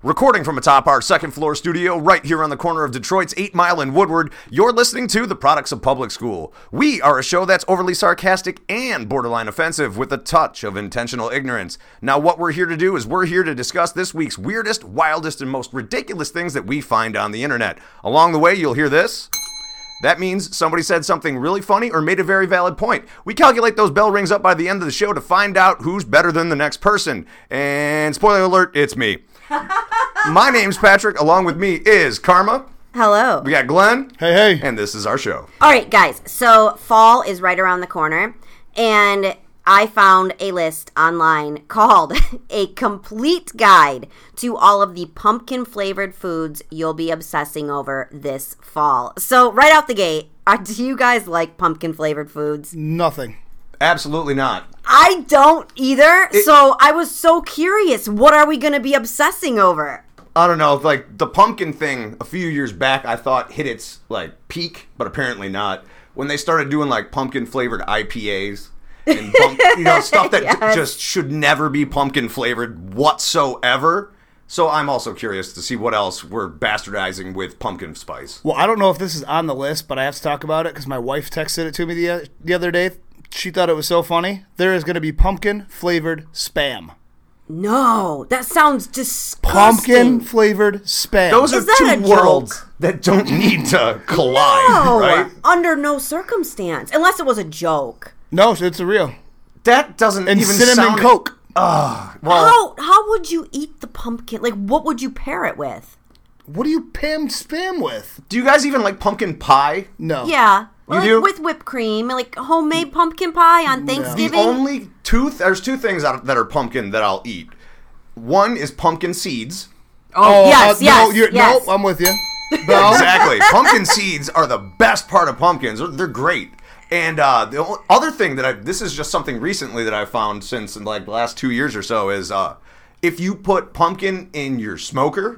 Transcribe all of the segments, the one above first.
Recording from atop our second floor studio right here on the corner of Detroit's 8 Mile and Woodward, you're listening to The Products of Public School. We are a show that's overly sarcastic and borderline offensive with a touch of intentional ignorance. Now, what we're here to do is we're here to discuss this week's weirdest, wildest, and most ridiculous things that we find on the internet. Along the way, you'll hear this. That means somebody said something really funny or made a very valid point. We calculate those bell rings up by the end of the show to find out who's better than the next person. And spoiler alert, it's me. My name's Patrick. Along with me is Karma. Hello. We got Glenn. Hey. And this is our show. All right, guys. So fall is right around the corner, and I found a list online called A Complete Guide to All of the Pumpkin-Flavored Foods You'll Be Obsessing Over This Fall. So right out the gate, do you guys like pumpkin-flavored foods? Nothing. Absolutely not. I don't either, so I was so curious. What are we going to be obsessing over? I don't know, like the pumpkin thing a few years back I thought hit its like peak, but apparently not. When they started doing like pumpkin flavored IPAs and stuff that Yes. just should never be pumpkin flavored whatsoever. So I'm also curious to see what else we're bastardizing with pumpkin spice. Well, I don't know if this is on the list, but I have to talk about it because my wife texted it to me the other day. She thought it was so funny. There is going to be pumpkin-flavored Spam. No, that sounds disgusting. Pumpkin-flavored Spam. Those are Is that two a worlds joke? that don't need to collide, No, right? under no circumstance, unless it was a joke. No, it's a real. That doesn't And even cinnamon sound... Coke. Well, How would you eat the pumpkin? Like, what would you pair it with? What do you pam Spam with? do you guys even like pumpkin pie? No. Yeah, You like do? with whipped cream, like homemade pumpkin pie on The Thanksgiving. only there's two things that are pumpkin that I'll eat. One is pumpkin seeds. yes. No, I'm with you. No. Exactly. Pumpkin seeds are the best part of pumpkins. They're great. And the other thing this is just something recently that I found since in like the last 2 years or so is if you put pumpkin in your smoker,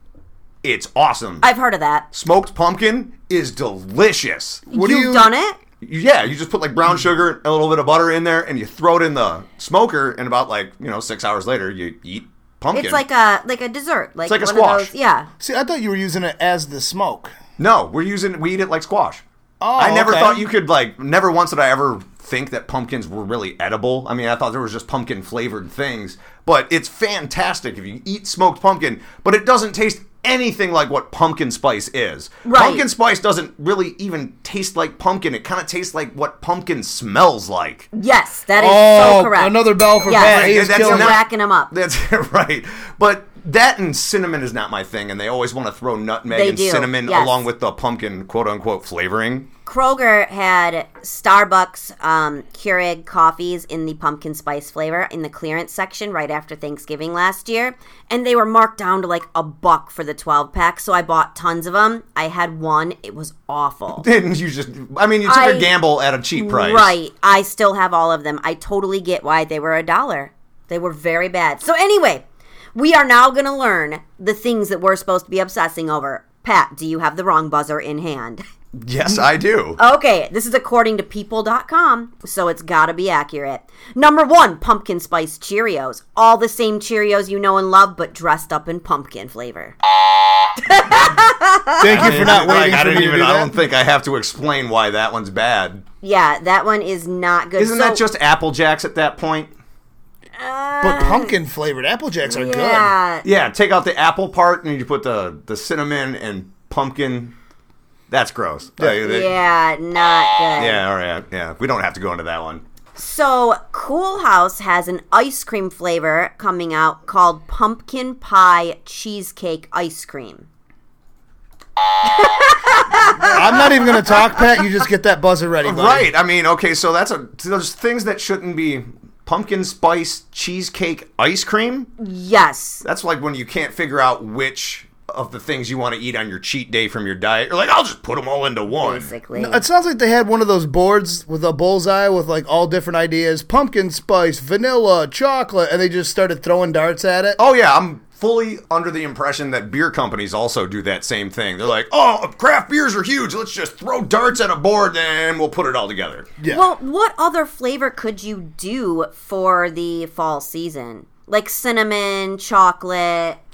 it's awesome. I've heard of that. Smoked pumpkin is delicious. You've done it? Yeah, you just put like brown sugar and a little bit of butter in there, and you throw it in the smoker, and about 6 hours later, you eat pumpkin. It's like a dessert. Like It's like a one squash. Of those, yeah. See, I thought you were using it as the smoke. No, we eat it like squash. Oh, I never okay. thought you could never once did I ever think that pumpkins were really edible. I mean, I thought there was just pumpkin flavored things, but it's fantastic if you eat smoked pumpkin, but it doesn't taste anything like what pumpkin spice is. Right. Pumpkin spice doesn't really even taste like pumpkin. It kind of tastes like what pumpkin smells like. Yes, that is so correct. Another bell for Yes. Pat. He is That's killing You're it. racking them up. That's right. But that and cinnamon is not my thing, and they always want to throw nutmeg They and do, cinnamon yes. along with the pumpkin quote-unquote flavoring. Kroger had Starbucks Keurig coffees in the pumpkin spice flavor in the clearance section right after Thanksgiving last year, and they were marked down to like $1 for the 12-pack, so I bought tons of them. I had one. It was awful. Didn't you you took a gamble at a cheap price. Right. I still have all of them. I totally get why they were $1. They were very bad. So anyway, we are now going to learn the things that we're supposed to be obsessing over. Pat, do you have the wrong buzzer in hand? Yes, I do. Okay, this is according to people.com, so it's gotta be accurate. Number 1, pumpkin spice Cheerios. All the same Cheerios you know and love, but dressed up in pumpkin flavor. Thank you for not waiting for me to do that. I don't think I have to explain why that one's bad. Yeah, that one is not good. Isn't that just Apple Jacks at that point? But pumpkin-flavored Apple Jacks are good. Yeah. Yeah, take out the apple part and you put the cinnamon and pumpkin. That's gross. Yeah, not good. Yeah, all right. Yeah, we don't have to go into that one. So, Cool House has an ice cream flavor coming out called Pumpkin Pie Cheesecake Ice Cream. I'm not even going to talk, Pat. You just get that buzzer ready, buddy. Right. I mean, okay, so there's things that shouldn't be pumpkin spice cheesecake ice cream. Yes. That's like when you can't figure out which of the things you want to eat on your cheat day from your diet. You're like, I'll just put them all into one. Basically. It sounds like they had one of those boards with a bullseye with like all different ideas. Pumpkin spice, vanilla, chocolate. And they just started throwing darts at it. Oh, yeah, I'm fully under the impression that beer companies also do that same thing. They're like, oh, craft beers are huge. Let's just throw darts at a board and we'll put it all together. Yeah. Well, what other flavor could you do for the fall season? Like cinnamon, chocolate.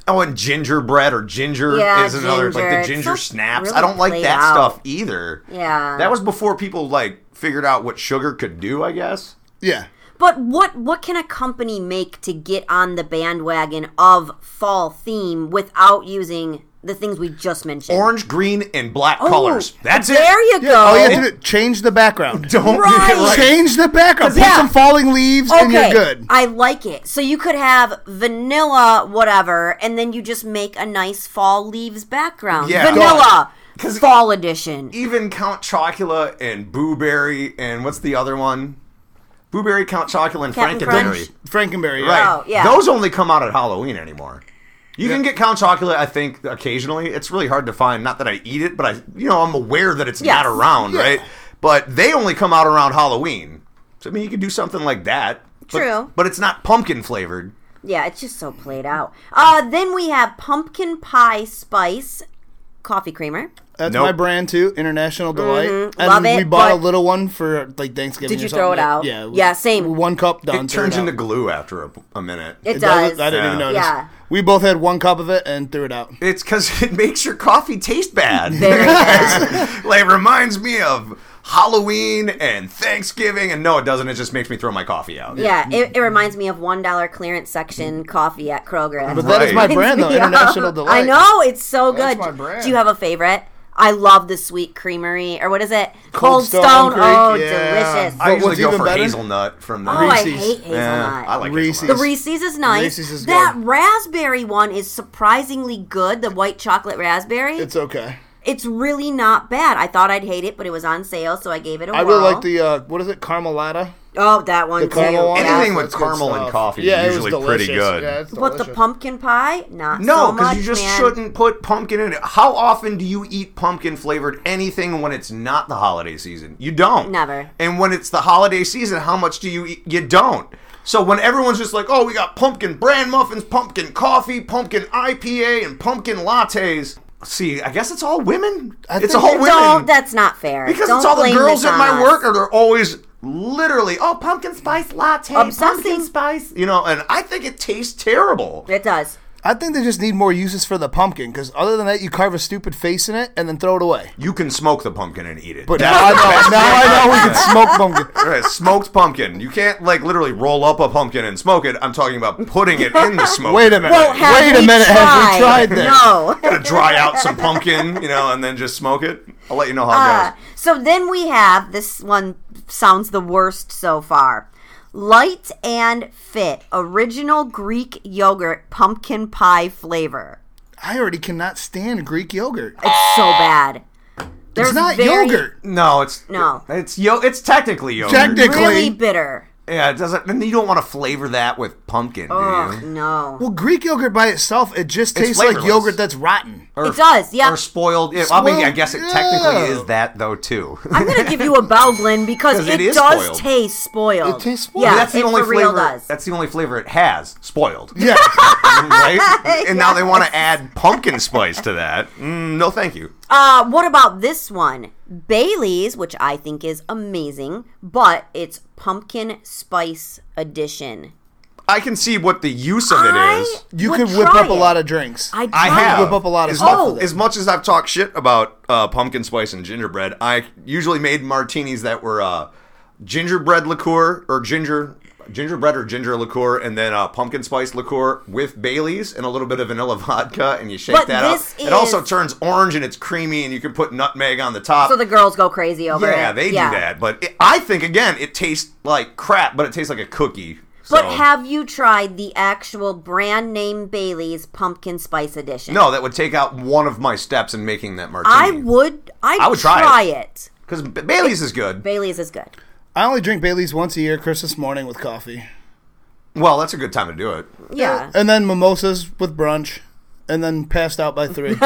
Oh, and gingerbread or ginger Yeah, is another, like ginger. the ginger It's so snaps. really I don't like played that out. stuff either. Yeah. That was before people, like, figured out what sugar could do, I guess. Yeah. But what can a company make to get on the bandwagon of fall theme without using the things we just mentioned? Orange, green, and black Oh, colors. That's it. There you go. All you have to do, change the background. Don't Right. get it right. Change the background. Put Yeah. some falling leaves and you're good. I like it. So you could have vanilla whatever, and then you just make a nice fall leaves background. Yeah. Vanilla 'Cause fall edition. Even Count Chocula and Boo Berry and what's the other one? Boo Berry, Count Chocula, and Captain Frankenberry. Frankenberry, yeah. Right. Oh, yeah. Those only come out at Halloween anymore. You can get Count Chocula, I think, occasionally. It's really hard to find. Not that I eat it, but I'm aware that it's Yes. not around, Yeah. right? But they only come out around Halloween. So, I mean, you could do something like that. True. But it's not pumpkin flavored. Yeah, it's just so played out. Then we have pumpkin pie spice coffee creamer. That's Nope. my brand too, International Delight. And Love we it, bought a but- little one for like Thanksgiving. Did you or throw it something. out? Yeah. Yeah, same. 1 cup done. It threw turns out. into glue after a minute. It does. I didn't Yeah. even notice. Yeah. We both had 1 cup of it and threw it out. It's because it makes your coffee taste bad. Very bad. Like, it reminds me of Halloween and Thanksgiving, and no, it doesn't. It just makes me throw my coffee out. Yeah, it reminds me of $1 clearance section coffee at Kroger. But that is my Right. brand though, International Delight. I know, it's so That's good. my brand. Do you have a favorite? I love the Sweet Creamery, or what is it? Cold Stone Creek, Oh, yeah. delicious. I usually what's go even for better? hazelnut from the Oh, I Reese's. hate hazelnut. I like Reese's. The hazelnut. Reese's is nice. Reese's is that good. raspberry one is surprisingly good. The white chocolate raspberry. It's okay. It's really not bad. I thought I'd hate it, but it was on sale, so I gave it a I whirl. really like the what is it, Caramellata? Oh, that one The too. caramel one. Anything Yeah. with That's good caramel and stuff. coffee Yeah, is it was usually pretty delicious. good. Yeah, it's But the delicious. pumpkin pie, not No, so because much, you just man. shouldn't put pumpkin in it. How often do you eat pumpkin flavored anything when it's not the holiday season? You don't. Never. And when it's the holiday season, how much do you eat? You don't. So when everyone's just like, oh, we got pumpkin bran muffins, pumpkin coffee, pumpkin IPA, and pumpkin lattes. See, I guess it's all women. It's think all it- women. No, that's not fair. Because Don't it's all the blame girls this at on my us. work, or they're always literally, oh, pumpkin spice latte, Obsessing. pumpkin spice, and I think it tastes terrible. It does. I think they just need more uses for the pumpkin, because other than that, you carve a stupid face in it and then throw it away. You can smoke the pumpkin and eat it. But now I know we can smoke pumpkin. Right, smoked pumpkin. You can't literally roll up a pumpkin and smoke it. I'm talking about putting it in the smoke. Wait a minute. Well, have Wait a we minute. Have we tried this? No. Gotta dry out some pumpkin, and then just smoke it. I'll let you know how it goes. So then we have, this one sounds the worst so far. Light and Fit Original Greek Yogurt Pumpkin Pie Flavor. I already cannot stand Greek yogurt. It's so bad. It's not yogurt. No, it's No. It's technically yogurt. Technically. Really bitter. Yeah, it doesn't. And you don't want to flavor that with pumpkin, do Ugh, you? no. Well, Greek yogurt by itself, it just It's tastes like flavorless. yogurt that's rotten. Or, It does, yeah. Or spoiled. Yeah, I mean, I guess it technically Yeah. is that though too. I'm going to give you a bow, Glenn, because 'Cause it, it is does spoiled. taste spoiled. It tastes spoiled. Yeah, that's the it only for flavor. real does. That's the only flavor it has. Spoiled. Yeah. Right? And now they want to add pumpkin spice to that. No, thank you. What about this one? Bailey's, which I think is amazing, but it's pumpkin spice edition. I can see what the use of it is. You would could whip try up a it. lot of drinks. I I tried have it. whip up a lot of as stuff mu- with it. As much as I've talked shit about pumpkin spice and gingerbread, I usually made martinis that were gingerbread liqueur or gingerbread or ginger liqueur, and then pumpkin spice liqueur with Bailey's and a little bit of vanilla vodka, and you shake But that up. this It also is- turns orange and it's creamy, and you can put nutmeg on the top. So the girls go crazy over it. yeah, they do that. But I think again, it tastes like crap, but it tastes like a cookie. But So- have you tried the actual brand name Bailey's pumpkin spice edition? no, that would take out one of my steps in making that martini. I would try try it. because Bailey's is good. Bailey's is good. I only drink Bailey's once a year, Christmas morning with coffee. Well, that's a good time to do it. Yeah. And then mimosas with brunch. And then passed out by 3.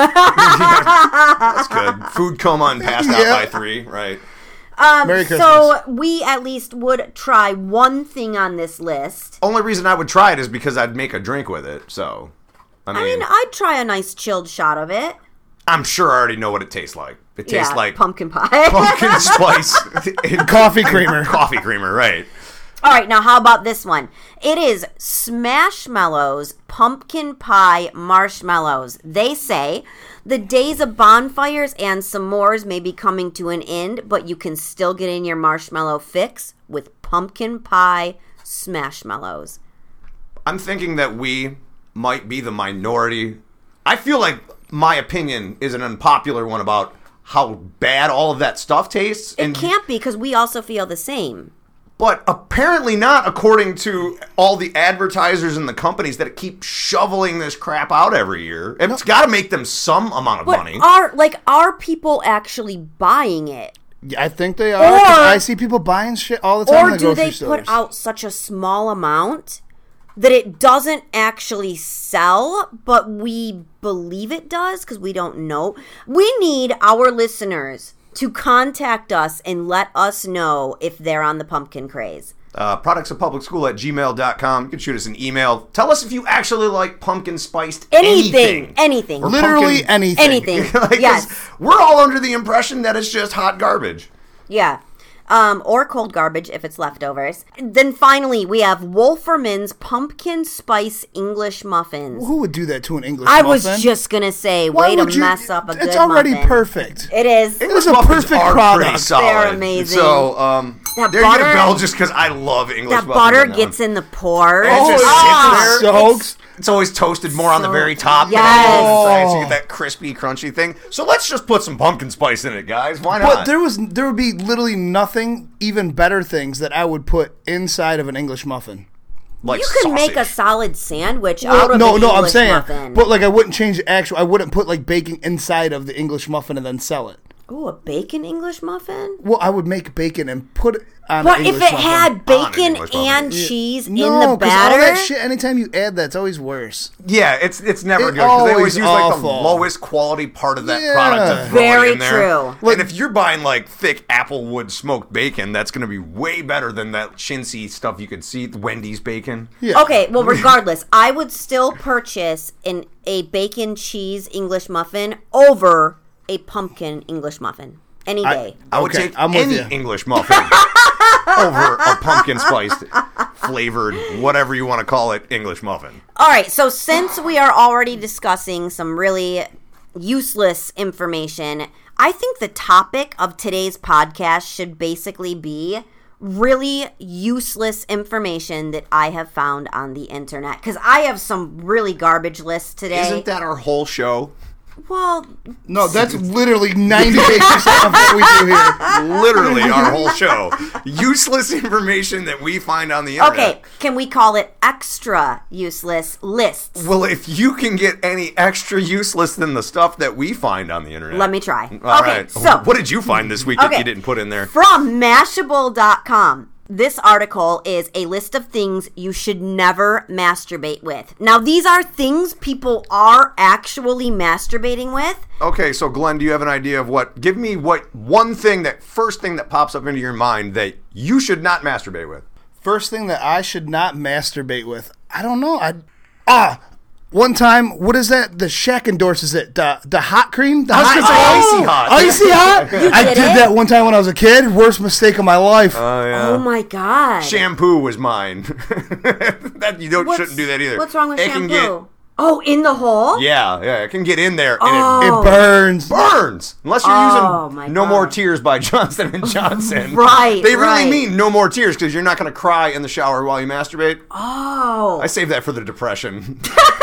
That's good. Food coma and passed out Yeah. by 3, right? Merry Christmas. So we at least would try one thing on this list. Only reason I would try it is because I'd make a drink with it. So, I I mean, I'd try a nice chilled shot of it. I'm sure I already know what it tastes like. It tastes Yeah, like pumpkin pie. pumpkin spice and Coffee creamer. Coffee creamer, right? All right, now how about this one? It is Smashmallows Pumpkin Pie Marshmallows. They say the days of bonfires and s'mores may be coming to an end, but you can still get in your marshmallow fix with pumpkin pie Smashmallows. I'm thinking that we might be the minority. I feel like my opinion is an unpopular one about how bad all of that stuff tastes. It can't be, because we also feel the same. But apparently not, according to all the advertisers and the companies that keep shoveling this crap out every year. It's got to make them some amount of money. Are people actually buying it? Yeah, I think they are. 'Cause I see people buying shit all the time in the grocery stores. Or do they put out such a small amount that it doesn't actually sell, but we believe it does because we don't know? We need our listeners to contact us and let us know if they're on the pumpkin craze. Productsofpublicschool@gmail.com. You can shoot us an email. Tell us if you actually like pumpkin spiced Anything. Or literally anything. Anything. Like, yes. We're all under the impression that it's just hot garbage. Yeah. Or cold garbage if it's leftovers. Then finally, we have Wolferman's Pumpkin Spice English Muffins. Who would do that to an English I muffin? was just going to say, Why way to would you- mess up a good It's already muffin. perfect. It is. It was a Muffins perfect are product. pretty solid. They're amazing. So, That there you get a butter- bell just because I love English That muffins. butter now. gets in the pores. It just sits there. Soaks. It's always toasted more on the very top than Yes. on the inside, so you get that crispy, crunchy thing. So let's just put some pumpkin spice in it, guys. Why not? But there would be literally nothing, even better things that I would put inside of an English muffin. Like You can make a sausage. solid sandwich Well, out of no, an I'm English saying, muffin. but like I wouldn't change the actual. I wouldn't put like bacon inside of the English muffin and then sell it. Ooh, a bacon English muffin? Well, I would make bacon and put it on But an if English it muffin. had bacon English muffin. and cheese in No, the 'cause batter, all that shit. Anytime you add that, it's always worse. Yeah, it's never It good because they always always use like the awful. lowest quality part of that Yeah. product to throw Very it in there. true. And if you're buying like thick applewood smoked bacon, that's going to be way better than that chintzy stuff you could see, Wendy's bacon. Yeah. okay, well, regardless, I would still purchase a bacon cheese English muffin over a pumpkin English muffin any day. I would Okay, take I'm with any you. English muffin over a pumpkin spiced, flavored, whatever you want to call it, English muffin. All right, so since we are already discussing some really useless information, I think the topic of today's podcast should basically be really useless information that I have found on the internet. Because I have some really garbage lists today. Isn't that our whole show? Well, No, that's literally 98% of what we do here. Literally our whole show. Useless information that we find on the internet. okay, can we call it extra useless lists? Well, if you can get any extra useless than the stuff that we find on the internet. Let me try. All Okay, right. so What did you find this week that Okay. you didn't put in there? from Mashable.com. This article is a list of things you should never masturbate with. Now, these are things people are actually masturbating with. Okay, so Glenn, do you have an idea of give me first thing that pops up into your mind that you should not masturbate with? First thing that I should not masturbate with. I don't know. One time, what is that? The Shaq endorses it. The hot cream? The I was hot gonna say Icy Hot. Icy Hot? I did did it? that one time when I was a kid. Worst mistake of my life. Oh, yeah. Oh my god. Shampoo was mine. Shouldn't do that either. What's wrong with It shampoo? can get- Oh, in the hole? yeah, it can get in there and Oh. It burns. it burns. Unless you're Oh, my using No God. More Tears by Johnson & Johnson. Right, They really right. mean no more tears because you're not going to cry in the shower while you masturbate. Oh. I save that for the depression.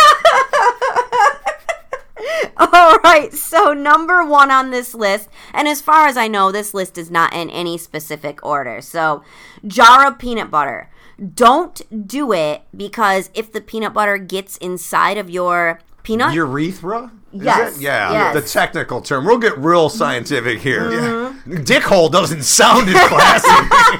All right, so number one on this list, and as far as I know, this list is not in any specific order. So, jar of peanut butter. Don't do it because if the peanut butter gets inside of your peanut, Urethra? Is Yes, it? Yeah, yes. the technical term. We'll get real scientific here. Mm-hmm. Dick hole doesn't sound as classy.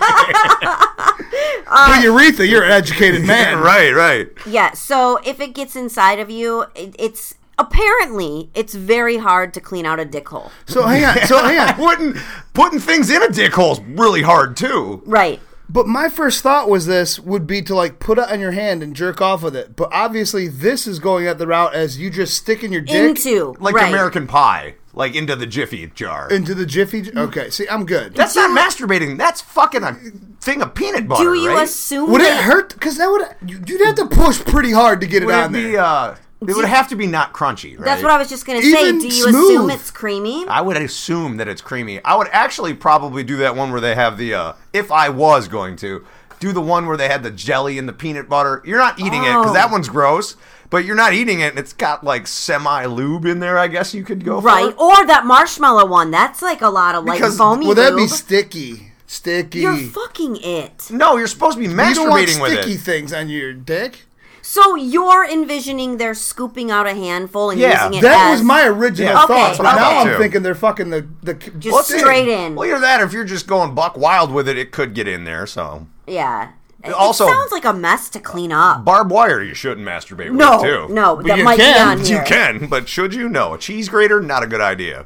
But urethra, you're an educated man. right. yeah. So if it gets inside of you, it's very hard to clean out a dick hole. So hang on. Putting things in a dick hole's really hard too. Right. But my first thought would be to like put it on your hand and jerk off with it. But obviously this is going at the route as you just stick in your dick. Into Like right. American Pie. like into the Jiffy jar. Into the Jiffy. Okay, see, I'm good. That's not masturbating. That's fucking a thing of peanut butter. Do you right? assume Would it that- hurt? Because that would you'd have to push pretty hard to get it Would on it be? there. It would have to be not crunchy, right? That's what I was just going to say. Even Do you smooth. assume it's creamy? I would assume that it's creamy. I would actually probably do that one where they have the, if I was going to, do the one where they had the jelly and the peanut butter. You're not eating it, because that one's gross, but you're not eating it, and it's got, like, semi-lube in there, I guess you could go Right. for. Or that marshmallow one. That's like a lot of like Because- foamy Well, that'd be lube. sticky. Sticky. You're fucking it. No, you're supposed to be You don't want masturbating with sticky it. things on your dick. So you're envisioning they're scooping out a handful and Yeah, using it That as was my original Yeah. thought, Okay, but now okay. I'm too. thinking they're fucking the just Well, see, straight in. Well, either that, or if you're just going buck wild with it, it could get in there, so. Yeah. Also- it sounds like a mess to clean up. Barbed wire you shouldn't masturbate No, with, too. no, that you might can. be on You here. can, but should you? No. A cheese grater, not a good idea.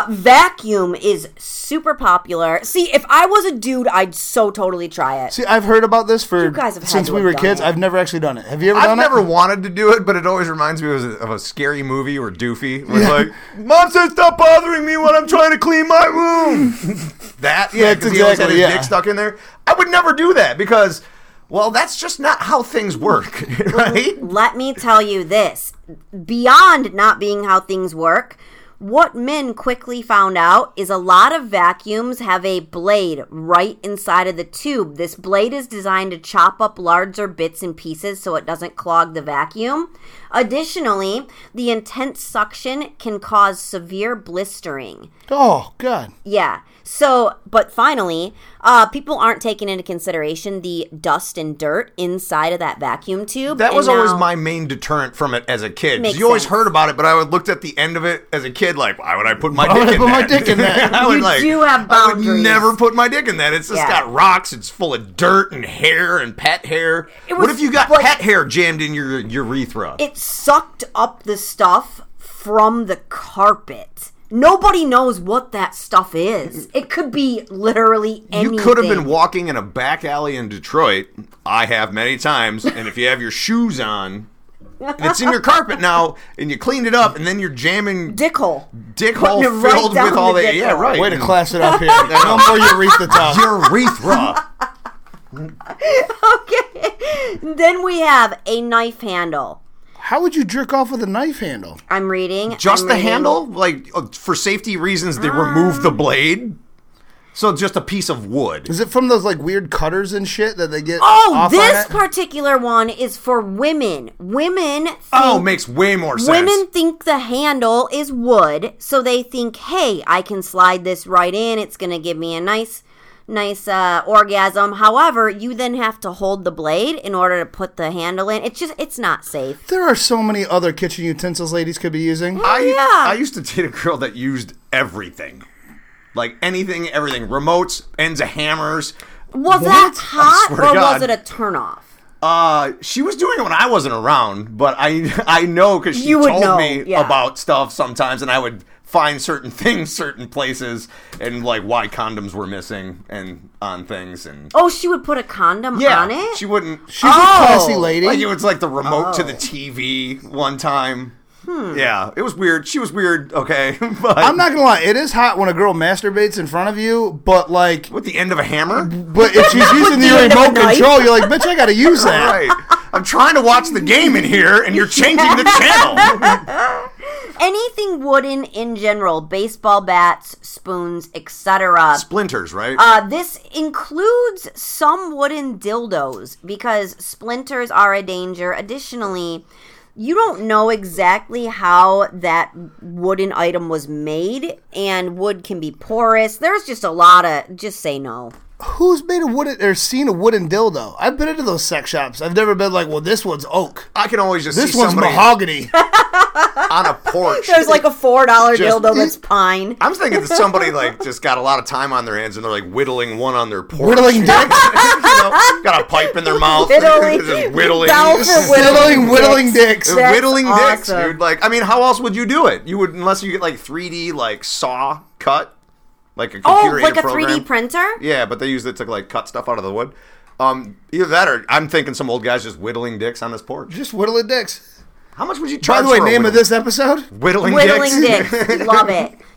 Vacuum is super popular. See, if I was a dude, I'd so totally try it. See, I've heard about this for You guys have had since to we have were done kids. it. I've never actually done it. Have you ever I've done never it? wanted to do it, but it always reminds me of a scary movie or Doofy. Where it's like, Mom said stop bothering me when I'm trying to clean my room. That, yeah, That's because he always had exactly, his yeah. dick stuck in there. I would never do that because, well, that's just not how things work, right? Let me tell you this. Beyond not being how things work, what men quickly found out is a lot of vacuums have a blade right inside of the tube. This blade is designed to chop up larger bits and pieces so it doesn't clog the vacuum. Additionally, the intense suction can cause severe blistering. Oh God. Yeah. So, but finally, people aren't taking into consideration the dust and dirt inside of that vacuum tube. That was And always now- my main deterrent from it as a kid. 'Cause Makes you always sense. heard about it, but I would looked at the end of it as a kid like, why would I put my Why dick would I in put my that? dick in that? I would You do have I would boundaries. never put my dick in that. It's just Yeah. got rocks. It's full of dirt and hair and pet hair. It What was if you got like- pet hair jammed in your urethra? It sucked up the stuff from the carpet. Nobody knows what that stuff is. It could be literally anything. You could have been walking in a back alley in Detroit. I have many times. And if you have your shoes on, and it's in your carpet now, and you cleaned it up, and then you're jamming dick hole. dick hole Putting it right filled down with all the the dick yeah, hole. right. Way to class it up here. No more urethra talk. Urethra. Okay. Then we have a knife handle. How would you jerk off with a knife handle? I'm reading. Just I'm the reading. handle? Like, for safety reasons, they remove the blade? So just a piece of wood. Is it from those like weird cutters and shit that they get Oh, off this on it? particular one is for women. Women think, Oh, makes way more sense. women think the handle is wood, so they think, hey, I can slide this right in. It's going to give me a nice orgasm. However, you then have to hold the blade in order to put the handle in. It's not safe. There are so many other kitchen utensils ladies could be using. I used to date a girl that used everything. Like anything, everything. Remotes, ends of hammers. Was that I hot swear to or was God. it a turnoff? She was doing it when I wasn't around, but I know because she You would told know, me yeah. about stuff sometimes, and I would find certain things, certain places, and like why condoms were missing and on things, and Oh, she would put a condom yeah, on it? she wouldn't. She's a classy lady. Like it was like the remote to Oh. the TV one time. Yeah, it was weird. She was weird. Okay, but I'm not gonna lie, it is hot when a girl masturbates in front of you, but like, with the end of a hammer. but if she's using the the end of a remote knife. control, you're like, bitch, I gotta use that. Right. I'm trying to watch the game in here, and you're changing the channel. Anything wooden in general, baseball bats, spoons, etc. Splinters, right? This includes some wooden dildos because splinters are a danger. Additionally, you don't know exactly how that wooden item was made, and wood can be porous. There's just a lot of, just say no. Who's made a wooden or seen a wooden dildo? I've been into those sex shops. I've never been like, well, this one's oak. I can always just This see one's somebody mahogany. on a porch. There's like a $4 Just- dildo that's pine. I'm thinking that somebody like just got a lot of time on their hands and they're like whittling one on their porch. Whittling dicks. Got a pipe in their mouth. Whittling. Just whittling. Bell for Whittling dicks. That's Whittling dicks, awesome. dude. Like, I mean, how else would you do it? You would, unless you get like 3D like saw cut, like a Oh, computer like a program. 3D printer? Yeah, but they use it to like cut stuff out of the wood. Either that or I'm thinking some old guys just whittling dicks on his porch. Just whittling dicks. How much would you charge? By the way, for a name of whittle- this episode? whittling Whittling dicks. dicks. Love it.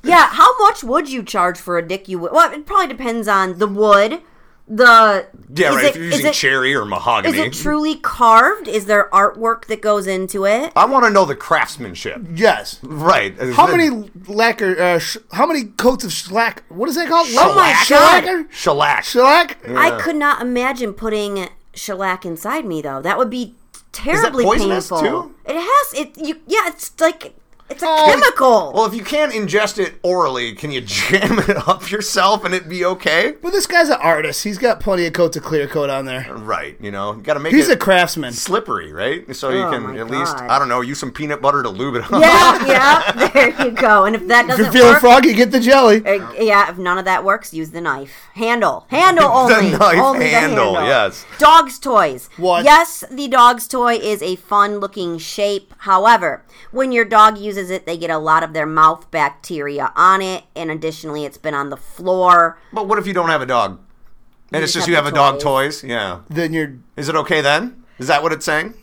Yeah, how much would you charge for a dick you would? Well, it probably depends on the wood. Yeah, right. If you're using cherry or mahogany. Is it truly carved? Is there artwork that goes into it? I want to know the craftsmanship. Yes. Right. How many lacquer? How many coats of shellac? What is that called? Oh my God. Shellac. Shellac. Yeah. I could not imagine putting shellac inside me though. That would be terribly poisonous, painful. too? It has it's like it's a chemical. Well, if you can't ingest it orally, can you jam it up yourself and it be okay? Well, this guy's an artist. He's got plenty of coats of clear coat on there. Right. You got to make He's it a craftsman. slippery, right? So you Oh, can my at least, God. I don't know, use some peanut butter to lube it up. Yeah, there you go. And if that If you're doesn't feeling work, froggy, get the jelly. yeah, if none of that works, use the knife. Handle only. The knife only handle, the handle. yes. Dog's toys. What? Yes, the dog's toy is a fun-looking shape. However, when your dog uses it, they get a lot of their mouth bacteria on it, and additionally, it's been on the floor. But what if you don't have a dog? And it's just just have you have the a dog toys. toys? Yeah. Then you're. Is it okay then? Is that what it's saying?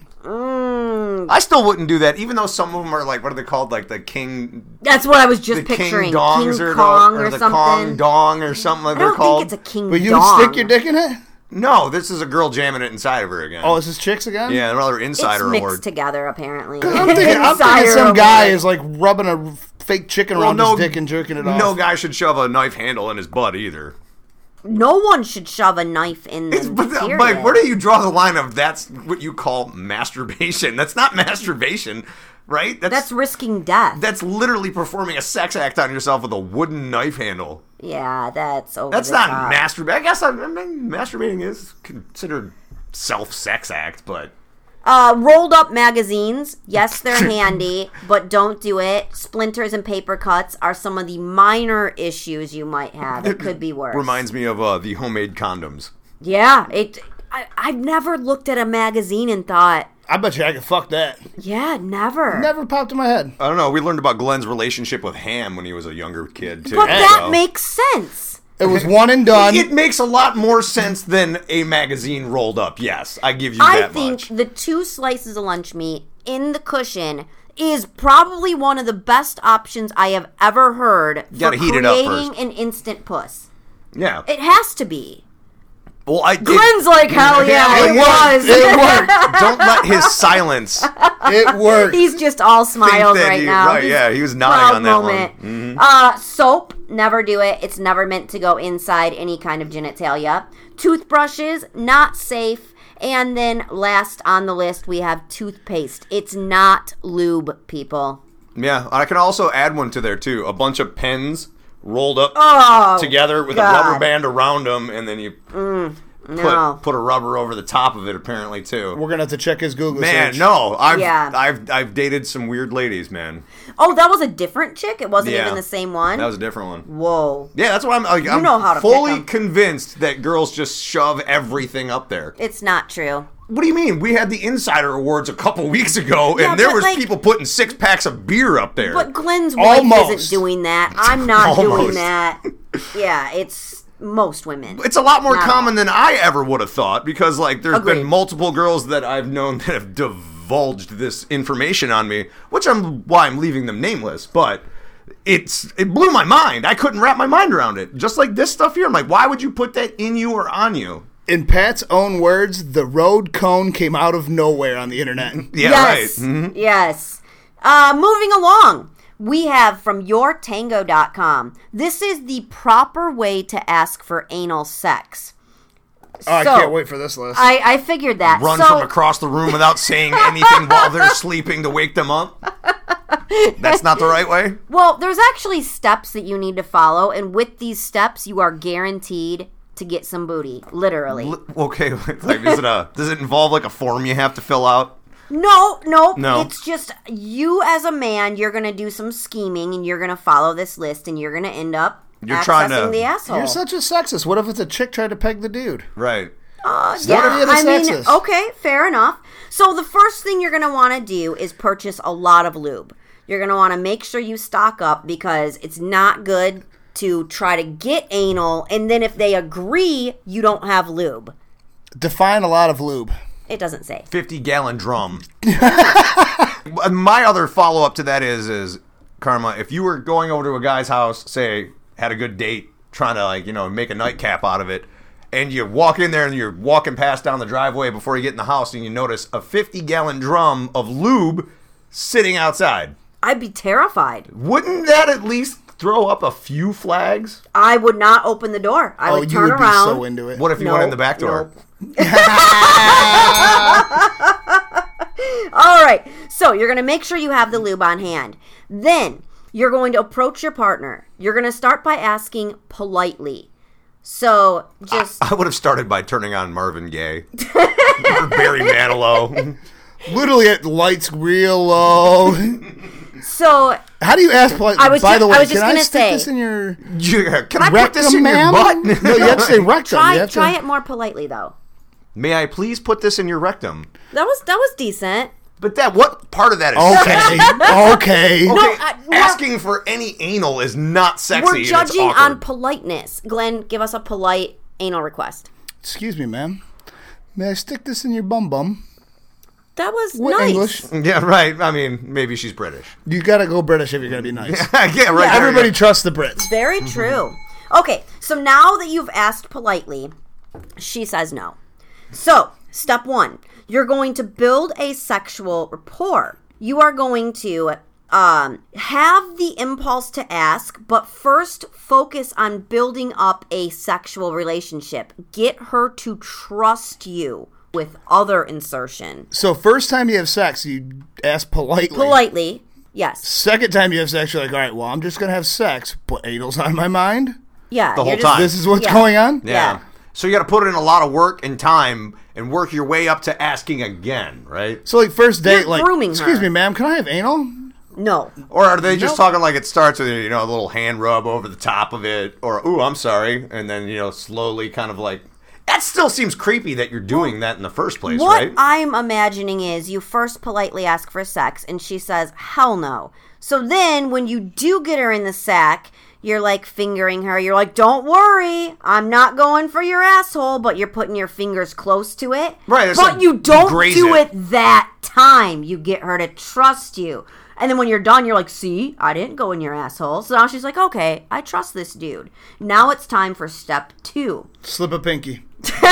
I still wouldn't do that, even though some of them are like, what are they called? Like the King... That's what I was just The picturing. King Dongs King or, Kong or or the something. Kong Dong or something like I they're don't called. think it's a King But you Dong. would stick your dick in it? No, this is a girl jamming it inside of her again. Oh, is this chicks again? Yeah, another It's insider mixed award. together, apparently. I'm thinking Insider some guy award. is like rubbing a fake chicken around his dick and jerking it off. No guy should shove a knife handle in his butt either. No one should shove a knife in them. But period. like, where do you draw the line of that's what you call masturbation? That's not masturbation, right? That's risking death. That's literally performing a sex act on yourself with a wooden knife handle. Yeah, that's over That's the not top. masturbating. I guess I mean, masturbating is considered self-sex act, but... Rolled up magazines. Yes, they're handy, but don't do it. Splinters and paper cuts are some of the minor issues you might have. It could be worse. Reminds me of the homemade condoms. Yeah, I've never looked at a magazine and thought, I bet you I could fuck that. yeah, never. Never popped in my head. I don't know. We learned about Glenn's relationship with ham when he was a younger kid, too. But that so- makes sense. It was one and done. It makes a lot more sense than a magazine rolled up. Yes, I give you I that think much. the 2 slices of lunch meat in the cushion is probably one of the best options I have ever heard for gotta heat it up creating first. an instant puss. Yeah. It has to be. Well, Glenn's like, hell yeah, it was. It worked. Don't let his silence It worked. He's just all smiles that right he- now. right, He's yeah, he was nodding proud on that one. moment. Mhm. Soap, never do it. It's never meant to go inside any kind of genitalia. Toothbrushes, not safe. And then last on the list, we have toothpaste. It's not lube, people. Yeah, I can also add one to there, too. A bunch of pens rolled up Oh, together with God. a rubber band around them, and then you No. put a rubber over the top of it, apparently, too. We're gonna have to check his Google Man, search. no, Yeah. I've dated some weird ladies, man. Oh, that was a different chick? It wasn't Yeah. even the same one? That was a different one. Whoa. Yeah, that's why I'm like, I'm know how to fully pick 'em. convinced that girls just shove everything up there. It's not true. What do you mean? We had the Insider Awards a couple weeks ago, Yeah, and there but, was like- people putting 6 packs of beer up there. But Glenn's wife Almost. isn't doing that. I'm not doing Almost. that. Yeah, it's most women. It's a lot more Not common than I ever would have thought, because like there's Agreed. been multiple girls that I've known that have divulged this information on me, which why I'm leaving them nameless. But it blew my mind. I couldn't wrap my mind around it. Just like this stuff here, I'm like, why would you put that in you or on you? In Pat's own words, the road cone came out of nowhere on the internet. Yeah, Yes. right. Mhm. Yes. Moving along. We have from yourtango.com. This is the proper way to ask for anal sex. Oh, I So, can't wait for this list. I figured that. Run So- from across the room without saying anything while they're sleeping to wake them up. That's not the right way. Well, there's actually steps that you need to follow, and with these steps, you are guaranteed to get some booty. Literally. Okay, like does it involve like a form you have to fill out? No. No. It's just you as a man, you're going to do some scheming, and you're going to follow this list, and you're going to end up You're accessing trying to- the asshole. You're such a sexist. What if it's a chick trying to peg the dude? Right. Yeah, if you're the I mean, sexist? okay, fair enough. So the first thing you're going to want to do is purchase a lot of lube. You're going to want to make sure you stock up because it's not good to try to get anal, and then if they agree, you don't have lube. Define a lot of lube. It doesn't say. 50-gallon drum. My other follow-up to that is Karma, if you were going over to a guy's house, say, had a good date, trying to, like, you know, make a nightcap out of it, and you walk in there and you're walking past down the driveway before you get in the house and you notice a 50-gallon drum of lube sitting outside. I'd be terrified. Wouldn't that at least throw up a few flags? I would not open the door. I would turn around. Be so into it. What if you went in the back door? All right. So you're going to make sure you have the lube on hand. Then you're going to approach your partner. You're going to start by asking politely. So just... I would have started by turning on Marvin Gaye. Or Barry Manilow. Literally, it lights real low. So... How do you ask politely? By the way, can I stick this in your... Can I put this in your butt? No, you have to say rectum. Try it more politely, though. May I please put this in your rectum? That was decent. But what part of that is Okay. Asking for any anal is not sexy. We're judging on politeness. Glenn, give us a polite anal request. Excuse me, ma'am. May I stick this in your bum? That was what nice. English? Yeah, right. I mean, maybe she's British. You gotta go British if you're gonna be nice. Yeah, right. Everybody trusts the Brits. Very true. Okay, so now that you've asked politely, she says no. So, step 1, you're going to build a sexual rapport. You are going to have the impulse to ask, but first focus on building up a sexual relationship. Get her to trust you with other insertion. So first time you have sex, you ask politely. Politely, yes. Second time you have sex, you're like, all right, well, I'm just going to have sex, but anal's on my mind? Yeah. The whole time. This is what's going on? Yeah. So you got to put in a lot of work and time and work your way up to asking again, right? So like first date, You're grooming her. Excuse me, ma'am, can I have anal? No. Or are they just talking like it starts with, you know, a little hand rub over the top of it, or, ooh, I'm sorry, and then, you know, slowly kind of like, that still seems creepy that you're doing that in the first place, what right? What I'm imagining is you first politely ask for sex, and she says, hell no. So then when you do get her in the sack, you're like fingering her. You're like, don't worry, I'm not going for your asshole, but you're putting your fingers close to it. Right. But like, you don't do it that time. You get her to trust you. And then when you're done, you're like, see, I didn't go in your asshole. So now she's like, okay, I trust this dude. Now it's time for step 2. Slip a pinky.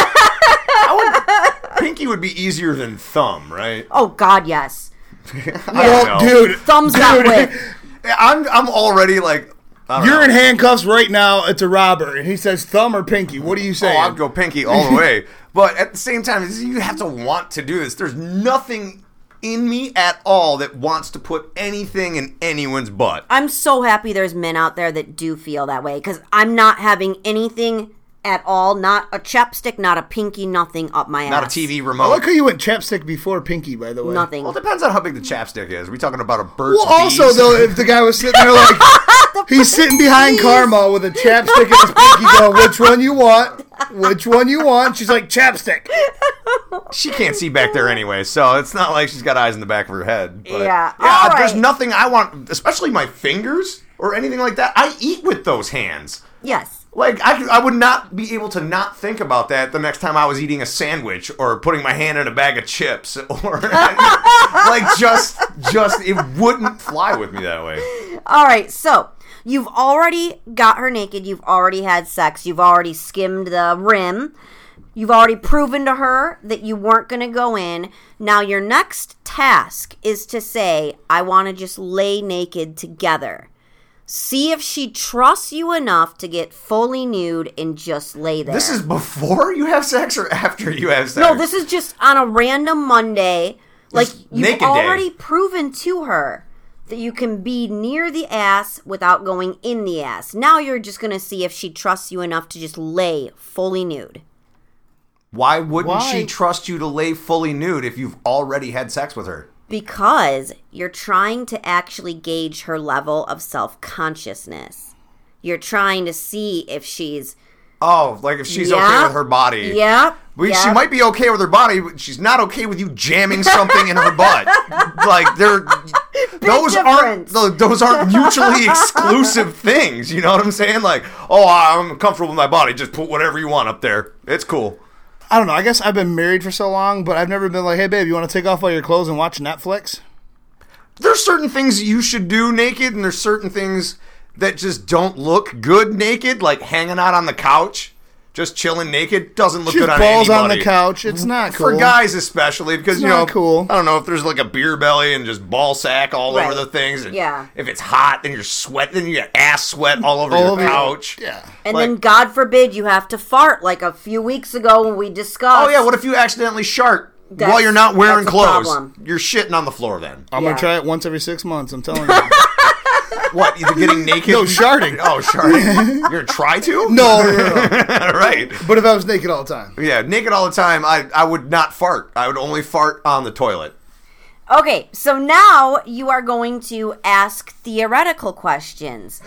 Pinky would be easier than thumb, right? Oh, God, yes. Well, dude. Thumbs got wet. I'm already like... You're in handcuffs right now. It's a robber. And he says thumb or pinky. What do you say? Oh, I'd go pinky all the way. But at the same time, you have to want to do this. There's nothing in me at all that wants to put anything in anyone's butt. I'm so happy there's men out there that do feel that way, because I'm not having anything at all. Not a chapstick, not a pinky, nothing up my ass. Not a TV remote. I like how you went chapstick before pinky, by the way. Nothing. Well, it depends on how big the chapstick is. Are we talking about a Burt's Well, also, Bees? though, if the guy was sitting there like, he's sitting behind Karma with a chapstick in his pinky going, which one you want? Which one you want? She's like, chapstick. She can't see back there anyway, so it's not like she's got eyes in the back of her head. But Yeah. All there's right. nothing I want, especially my fingers or anything like that. I eat with those hands. Yes. Like, I would not be able to not think about that the next time I was eating a sandwich or putting my hand in a bag of chips or, like, just it wouldn't fly with me that way. All right, so you've already got her naked. You've already had sex. You've already skimmed the rim. You've already proven to her that you weren't going to go in. Now your next task is to say, I want to just lay naked together. See if she trusts you enough to get fully nude and just lay there. This is before you have sex or after you have sex? No, this is just on a random Monday. Like, Just you've naked day. already proven to her that you can be near the ass without going in the ass. Now you're just going to see if she trusts you enough to just lay fully nude. Why wouldn't Why? she trust you to lay fully nude if you've already had sex with her? Because you're trying to actually gauge her level of self-consciousness. You're trying to see if she's... Oh, like if she's okay with her body. Yep. She might be okay with her body, but she's not okay with you jamming something in her butt. Like those aren't mutually exclusive things. You know what I'm saying? Like, oh, I'm comfortable with my body. Just put whatever you want up there. It's cool. I don't know. I guess I've been married for so long, but I've never been like, hey, babe, you want to take off all your clothes and watch Netflix? there's certain things you should do naked, and there's certain things that just don't look good naked, like hanging out on the couch. Just chilling naked doesn't look Just good on balls anybody. on the couch. It's not cool. For guys especially, because, not cool. I don't know if there's like a beer belly and just ball sack all Right. over the things. And Yeah. if it's hot, then you're sweating, then you get ass sweat all over your couch. Yeah. And Like- then, God forbid, you have to fart like a few weeks ago when we discussed. Oh, yeah, what if you accidentally shart That's- while you're not wearing that's a clothes? problem. You're shitting on the floor then. I'm Yeah. going to try it once every 6 months, I'm telling you. What, either getting naked? No, sharting. Oh, sharting. You're going to try to? No. Right. But if I was naked all the time. Yeah, naked all the time, I would not fart. I would only fart on the toilet. Okay, so now you are going to ask theoretical questions.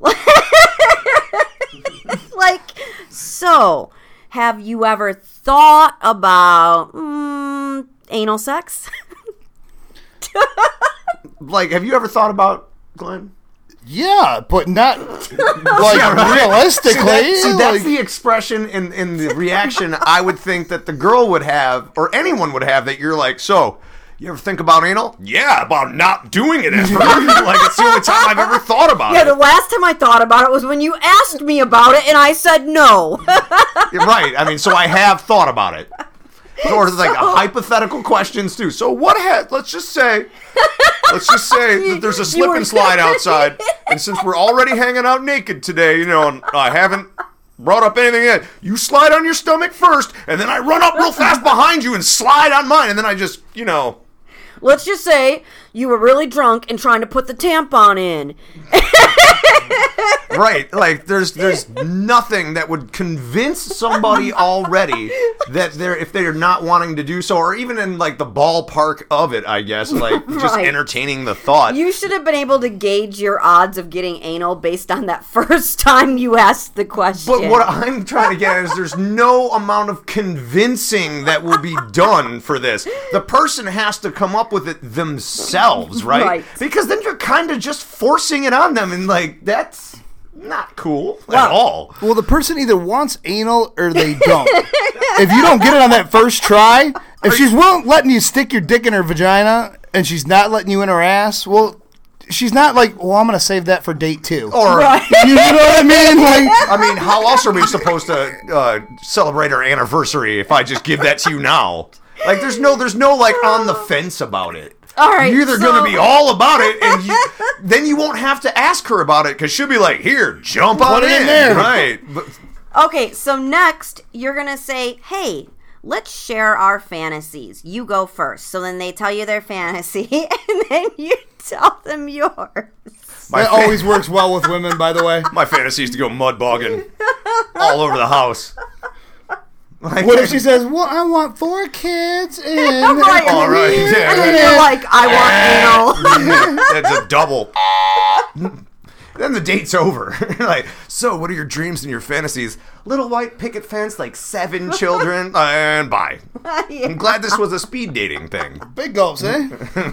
Like, so, have you ever thought about anal sex? Like, have you ever thought about, Glenn? Yeah, but not like Yeah, right. realistically. See, that's like- the expression in the reaction I would think that the girl would have, or anyone would have, that you're like, so, you ever think about anal? Yeah, about not doing it ever. Like, it's the only time I've ever thought about Yeah, it. the last time I thought about it was when you asked me about it and I said no. Right, I mean, so I have thought about it. Or like hypothetical questions too. So let's just say that there's a slip and slide outside, and since we're already hanging out naked today, and I haven't brought up anything yet, you slide on your stomach first, and then I run up real fast behind you and slide on mine, and then I just, Let's just say you were really drunk and trying to put the tampon in. right, like there's nothing that would convince somebody already that if they're not wanting to do so, or even in like the ballpark of it, I guess, like just Right. entertaining the thought. You should have been able to gauge your odds of getting anal based on that first time you asked the question. But what I'm trying to get at is there's no amount of convincing that will be done for this. The person has to come up with it themselves, right? Right. Because then you're kind of just forcing it on them, and like that's not cool at all. Well, the person either wants anal or they don't. If you don't get it on that first try, if she's letting you stick your dick in her vagina and she's not letting you in her ass, well, she's not like, well, I'm going to save that for date 2. Or Right. You know what I mean? Like, I mean, how else are we supposed to celebrate our anniversary if I just give that to you now? Like, there's no like on the fence about it. All right, You're either so- going to be all about it, and then you won't have to ask her about it because she'll be like, "Here, jump on Put it in in." there. Right? But, Okay, so next you're going to say, hey, let's share our fantasies. You go first. So then they tell you their fantasy, and then you tell them yours. my that fa- always works well with women, by the way. my fantasy is to go mud bogging all over the house. Like, What if she says, well, I want 4 kids and... Right, All right, yeah. And then you're like, I want anal. That's a double. Then the date's over. Like, so what are your dreams and your fantasies? Little white picket fence, like 7 children, and bye. I'm glad this was a speed dating thing. Big gulps, eh?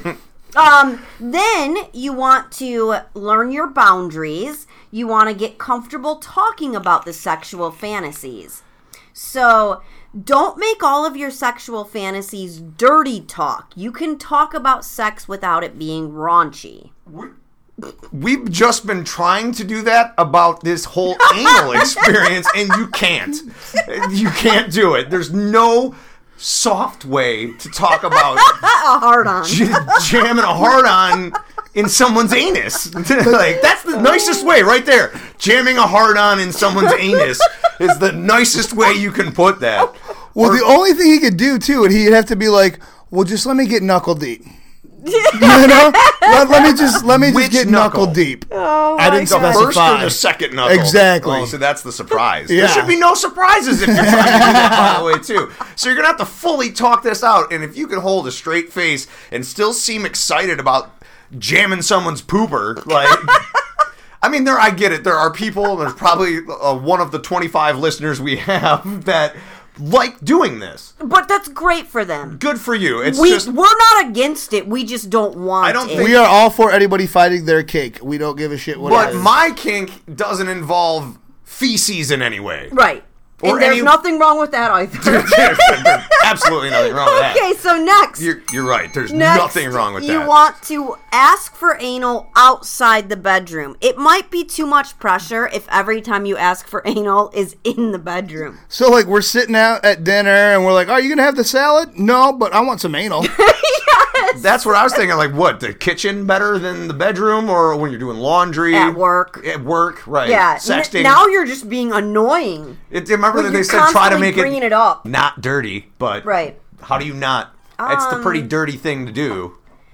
Then you want to learn your boundaries. You want to get comfortable talking about the sexual fantasies. So don't make all of your sexual fantasies dirty talk. You can talk about sex without it being raunchy. We've just been trying to do that about this whole anal experience, and you can't. You can't do it. There's no soft way to talk about A hard on. jamming a hard-on in someone's anus. Like, that's the nicest way right there. Jamming a hard-on in someone's anus is the nicest way you can put that. Well, the only thing he could do, too, and he'd have to be like, well, just let me get knuckle deep. You know? Let me just Which get knuckle? knuckle deep. Oh, I didn't The specify. first or the second knuckle? Exactly. Oh, so that's the surprise. Yeah. There should be no surprises if you're trying to do that, by the way, too. So you're going to have to fully talk this out, and if you can hold a straight face and still seem excited about jamming someone's pooper, like... I mean, I get it. There are people, there's probably one of the 25 listeners we have that like doing this. But that's great for them. Good for you. It's We're just... not against it. We just don't want I don't it. think- We are all for anybody fighting their cake. We don't give a shit what But it is. my kink doesn't involve feces in any way. Right. And there's nothing wrong with that either. Absolutely nothing wrong with that. Okay, so next. You're right. There's Next, nothing wrong with that. You want to ask for anal outside the bedroom. It might be too much pressure if every time you ask for anal is in the bedroom. So, like, we're sitting out at dinner and we're like, are you going to have the salad? No, but I want some anal. That's what I was thinking. Like, what, the kitchen better than the bedroom, or when you're doing laundry At work. At work, right? Yeah. Sexting. Now you're just being annoying. Remember that You're they said try to make bringing it up. not dirty, but Right. how do you not? It's the pretty dirty thing to do.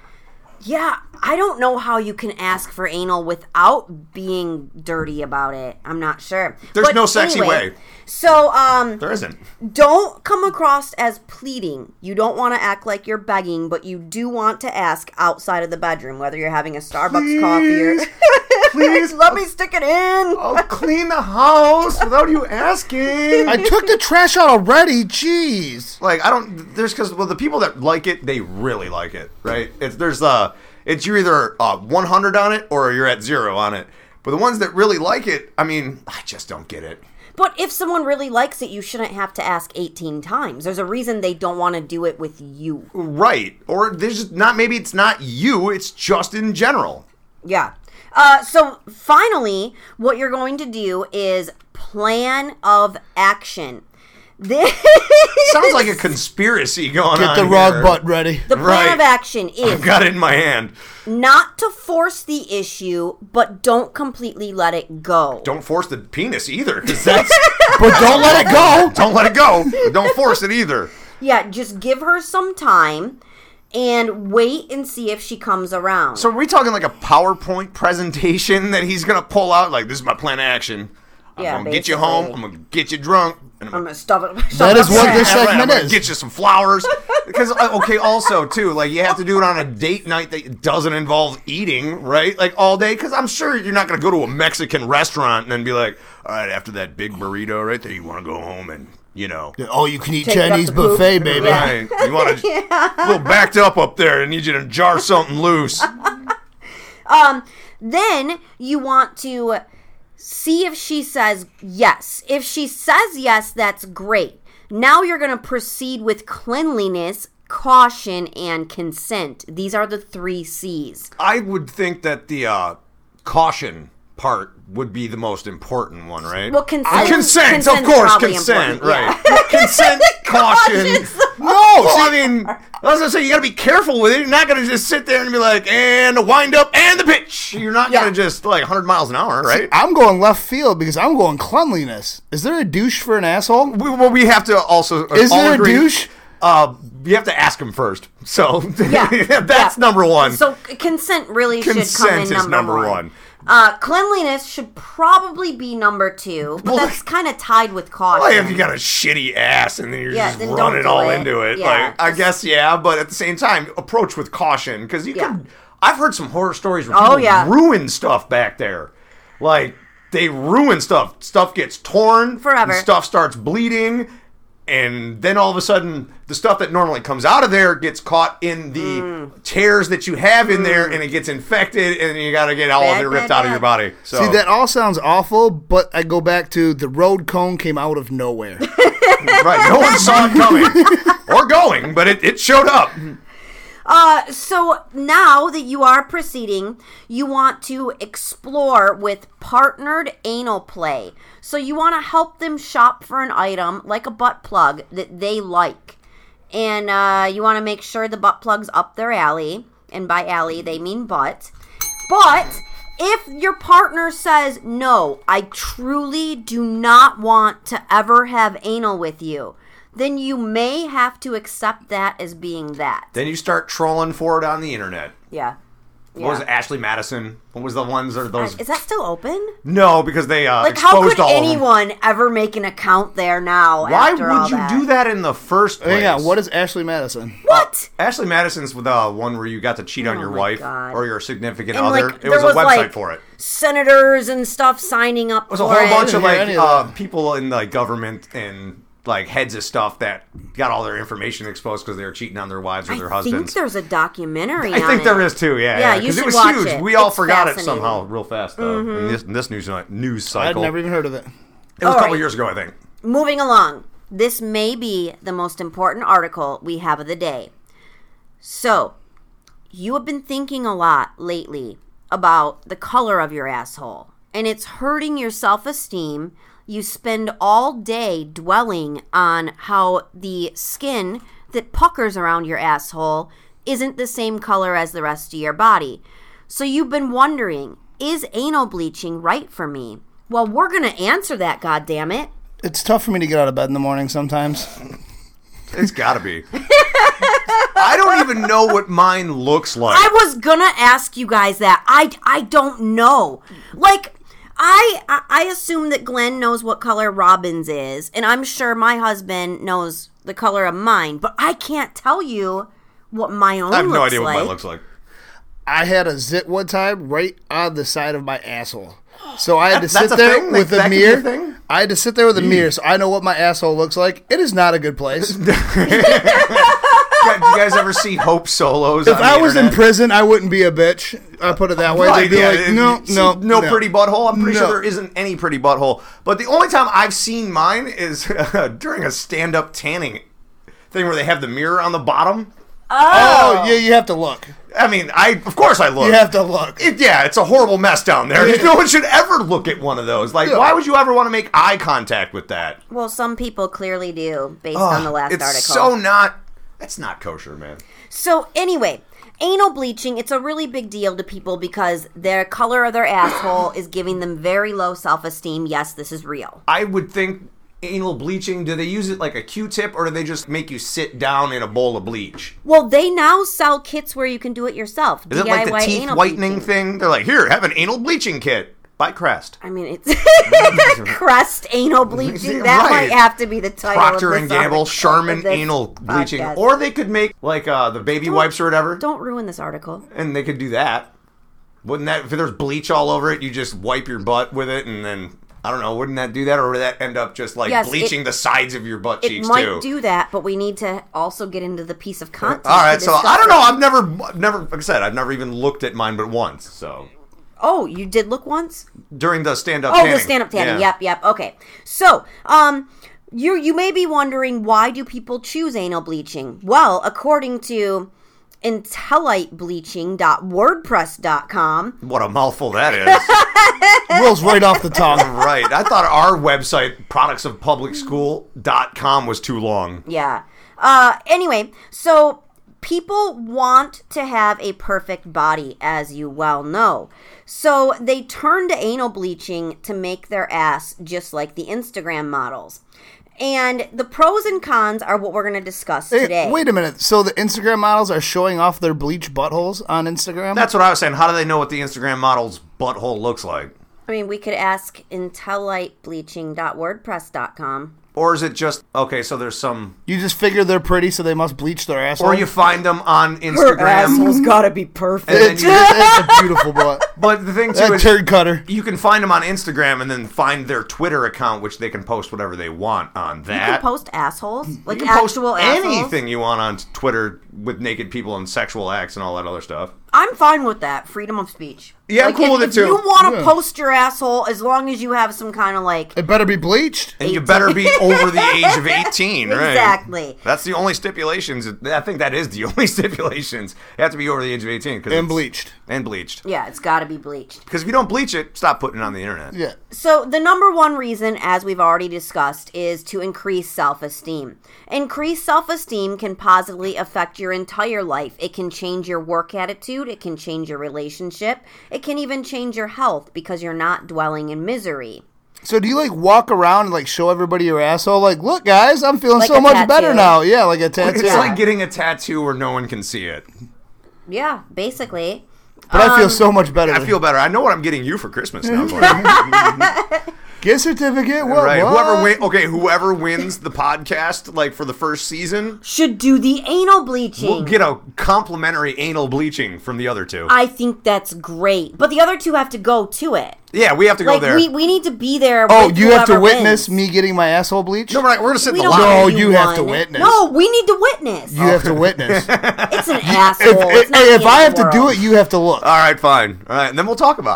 Yeah, I don't know how you can ask for anal without being dirty about it. I'm not sure. There's no sexy way. So, There isn't. don't come across as pleading. You don't want to act like you're begging, but you do want to ask outside of the bedroom, whether you're having a Starbucks coffee or... Please, let me stick it in. I'll clean the house without you asking. I took the trash out already. Jeez. Like, I don't. There's because the people that like it, they really like it, right? It's you're either 100 on it or you're at 0 on it. But the ones that really like it, I mean, I just don't get it. But if someone really likes it, you shouldn't have to ask 18 times. There's a reason they don't want to do it with you. Right. Or there's just not. Maybe it's not you. It's just in general. Yeah. So finally, what you're going to do is plan of action. This sounds like a conspiracy going on. Get the rug butt ready. The plan of action is I've got it in my hand. not to force the issue, but don't completely let it go. Don't force the penis either, because that's. But don't let it go. Don't let it go. But don't force it either. Yeah, just give her some time and wait and see if she comes around. So are we talking like a PowerPoint presentation that he's going to pull out? Like, this is my plan of action. I'm Yeah, going to get you home. I'm going to get you drunk. And I'm gonna stuff it. That is what this I'm segment going to is. get you some flowers. Because, okay, also, too, like, you have to do it on a date night that doesn't involve eating, right? Like, all day. Because I'm sure you're not going to go to a Mexican restaurant and then be like, all right, after that big burrito right there, you want to go home and, you know. Oh, you can eat Take it up Chinese the poop. buffet, baby. Yeah. Right. You want to a little backed up there. I need you to jar something loose. Then you want to see if she says yes. If she says yes, that's great. Now you're going to proceed with cleanliness, caution, and consent. These are the 3 C's. I would think that the caution part would be the most important one, right? Well, consent. Consent, of course, probably consent, important, yeah. right. Consent, caution. No, Well, I mean, I was going to say, you got to be careful with it. You're not going to just sit there and be like, and the wind up and the pitch. You're not going to just, like, 100 miles an hour, right? I'm going left field because I'm going cleanliness. Is there a douche for an asshole? We have to also Is all there agree, a douche? You have to ask him first. So Yeah. that's number one. So consent really should come Consent in is number one. one. Cleanliness should probably be number 2, but Well, that's kind of tied with caution. Well, if you got a shitty ass and then you're Yeah, just then don't running do all it. into it, Yeah. like, I guess, yeah, but at the same time, approach with caution, because you Yeah. can. I've heard some horror stories where Oh, people yeah. ruin stuff back there. Like, they ruin stuff. Stuff gets torn. Forever. And stuff starts bleeding. And then all of a sudden, the stuff that normally comes out of there gets caught in the tears that you have in there, and it gets infected, and you got to get all of Bad, it ripped bad, out of your bad. body. So. See, that all sounds awful, but I go back to the road cone came out of nowhere. Right, no one saw it coming or going, but it showed up. So now that you are proceeding, you want to explore with partnered anal play. So you want to help them shop for an item like a butt plug that they like. And you want to make sure the butt plug's up their alley. And by alley, they mean butt. But if your partner says, no, I truly do not want to ever have anal with you, then you may have to accept that as being that. Then you start trolling for it on the internet. Yeah. What was it, Ashley Madison? What was the ones or those? Is that still open? No, because they Like, how exposed could all of them. anyone ever make an account there now? Why after all would you that? do that in the first place? Yeah, what is Ashley Madison? What? Ashley Madison's the one where you got to cheat on your my wife God. or your significant And, other. like, It was there a was, website like, for it. Senators and stuff signing up It was for a whole it. bunch of I didn't hear any like of that. people in like government and like heads of stuff that got all their information exposed because they were cheating on their wives or their I think husbands. there's a documentary I on think it. there is too. Yeah, Yeah, you because it should was watch huge. it. We all It's forgot it fascinating. somehow real fast though. In this news I'd cycle. never even heard of it. It was a All couple right. years ago, I think. moving along. This may be the most important article we have of the day. So, you have been thinking a lot lately about the color of your asshole, and it's hurting your self-esteem. You spend all day dwelling on how the skin that puckers around your asshole isn't the same color as the rest of your body. So you've been wondering, is anal bleaching right for me? Well, we're going to answer that, goddammit. It's tough for me to get out of bed in the morning sometimes. It's gotta be. I don't even know what mine looks like. I was going to ask you guys that. I don't know. Like, I assume that Glenn knows what color Robin's is, and I'm sure my husband knows the color of mine, but I can't tell you what my own looks like. I have no idea what mine looks like. I had a zit one time right on the side of my asshole. So I had to sit a there thing? with That a could be a mirror. thing? I had to sit there with a mirror so I know what my asshole looks like. It is not a good place. Do you guys ever see Hope Solos? If on I the was in internet? prison, I wouldn't be a bitch. I put it that way. Right, They'd be yeah, like, no, pretty butthole. I'm pretty No. sure there isn't any pretty butthole. But the only time I've seen mine is during a stand-up tanning thing where they have the mirror on the bottom. Oh, yeah, you have to look. I mean, of course I look. You have to look. It's a horrible mess down there. Yeah. No one should ever look at one of those. Like, Yeah. why would you ever want to make eye contact with that? Well, some people clearly do, based on the last It's article. so not... That's not kosher, man. So anyway, anal bleaching, it's a really big deal to people because their color of their asshole is giving them very low self-esteem. Yes, this is real. I would think anal bleaching, do they use it like a Q-tip or do they just make you sit down in a bowl of bleach? Well, they now sell kits where you can do it yourself. Is it like the teeth anal whitening bleaching. thing? They're like, here, have an anal bleaching kit. By Crest. I mean, it's Crest anal bleaching. That Right. might have to be the title Procter of and this Gamble, article, Charmin of this anal bleaching. podcast. Or they could make like the baby wipes or whatever. Don't ruin this article. And they could do that. Wouldn't that, if there's bleach all over it, you just wipe your butt with it and then, I don't know, wouldn't that do that? Or would that end up just like Yes, bleaching the sides of your butt It cheeks might too? do that, but we need to also get into the piece of content. All right, to so I discuss don't know. it. I've never, like I said, I've never even looked at mine but once. So Oh, you did look once? during the stand-up Oh, tanning. the stand-up tanning. Yeah. Yep. Okay. So, you may be wondering, why do people choose anal bleaching? Well, according to intellitebleaching.wordpress.com, What a mouthful that is. Rolls right off the tongue. Right. I thought our website, productsofpublicschool.com, was too long. yeah. Anyway, so people want to have a perfect body, as you well know. So they turn to anal bleaching to make their ass just like the Instagram models. And the pros and cons are what we're going to discuss Hey, today. wait a minute. So the Instagram models are showing off their bleach buttholes on Instagram? That's what I was saying. How do they know what the Instagram model's butthole looks like? I mean, we could ask intellitebleaching.wordpress.com. Or is it just, okay, so there's some... You just figure they're pretty, so they must bleach their asshole? Or you find them on Instagram. gotta be perfect. And then It's, you, it's a beautiful butt. but the thing too That is, turd cutter. you can find them on Instagram and then find their Twitter account, which they can post whatever they want on You that. can post assholes, like You can post actual assholes. anything you want on Twitter with naked people and sexual acts and all that other stuff. I'm fine with that. Freedom of speech. Yeah, I'm Like, cool if, with it if too. you want to Yeah. post your asshole, as long as you have some kind of like It better be bleached. And you better be over the age of 18, right? Exactly. That's the only stipulations. I think that is the only stipulations. You have to be over the age of 18. And bleached. And bleached. Yeah, it's got to be bleached. Because if you don't bleach it, stop putting it on the internet. Yeah. So the number one reason, as we've already discussed, is to increase self-esteem. Increased self-esteem can positively affect your entire life. It can change your work attitude. It can change your relationship. It can even change your health because you're not dwelling in misery. So do you like walk around and like show everybody your asshole? Like, look, guys, I'm feeling Like so a much tattoo. better now. Yeah, like a tattoo. It's like getting a tattoo where no one can see it. Yeah, basically. But I feel so much better. I feel better. I know what I'm getting you for Christmas now, Glenn. Gift certificate. What? Right. What? Whoever wins the podcast, like for the first season, Should do the anal bleaching. we'll get a complimentary anal bleaching from the other two. I think that's great. But the other two have to go to it. Yeah, we have to go Like, there. we need to be there. Oh, with you have to whoever witness wins. me getting my asshole bleached? No, we're going to sit in We the don't lobby. No, give you have to one. witness. No, we need to witness. You have to witness. It's an asshole. if It's not the if end I of have the to do world. it, you have to look. All right, fine. All right, and then we'll talk about it.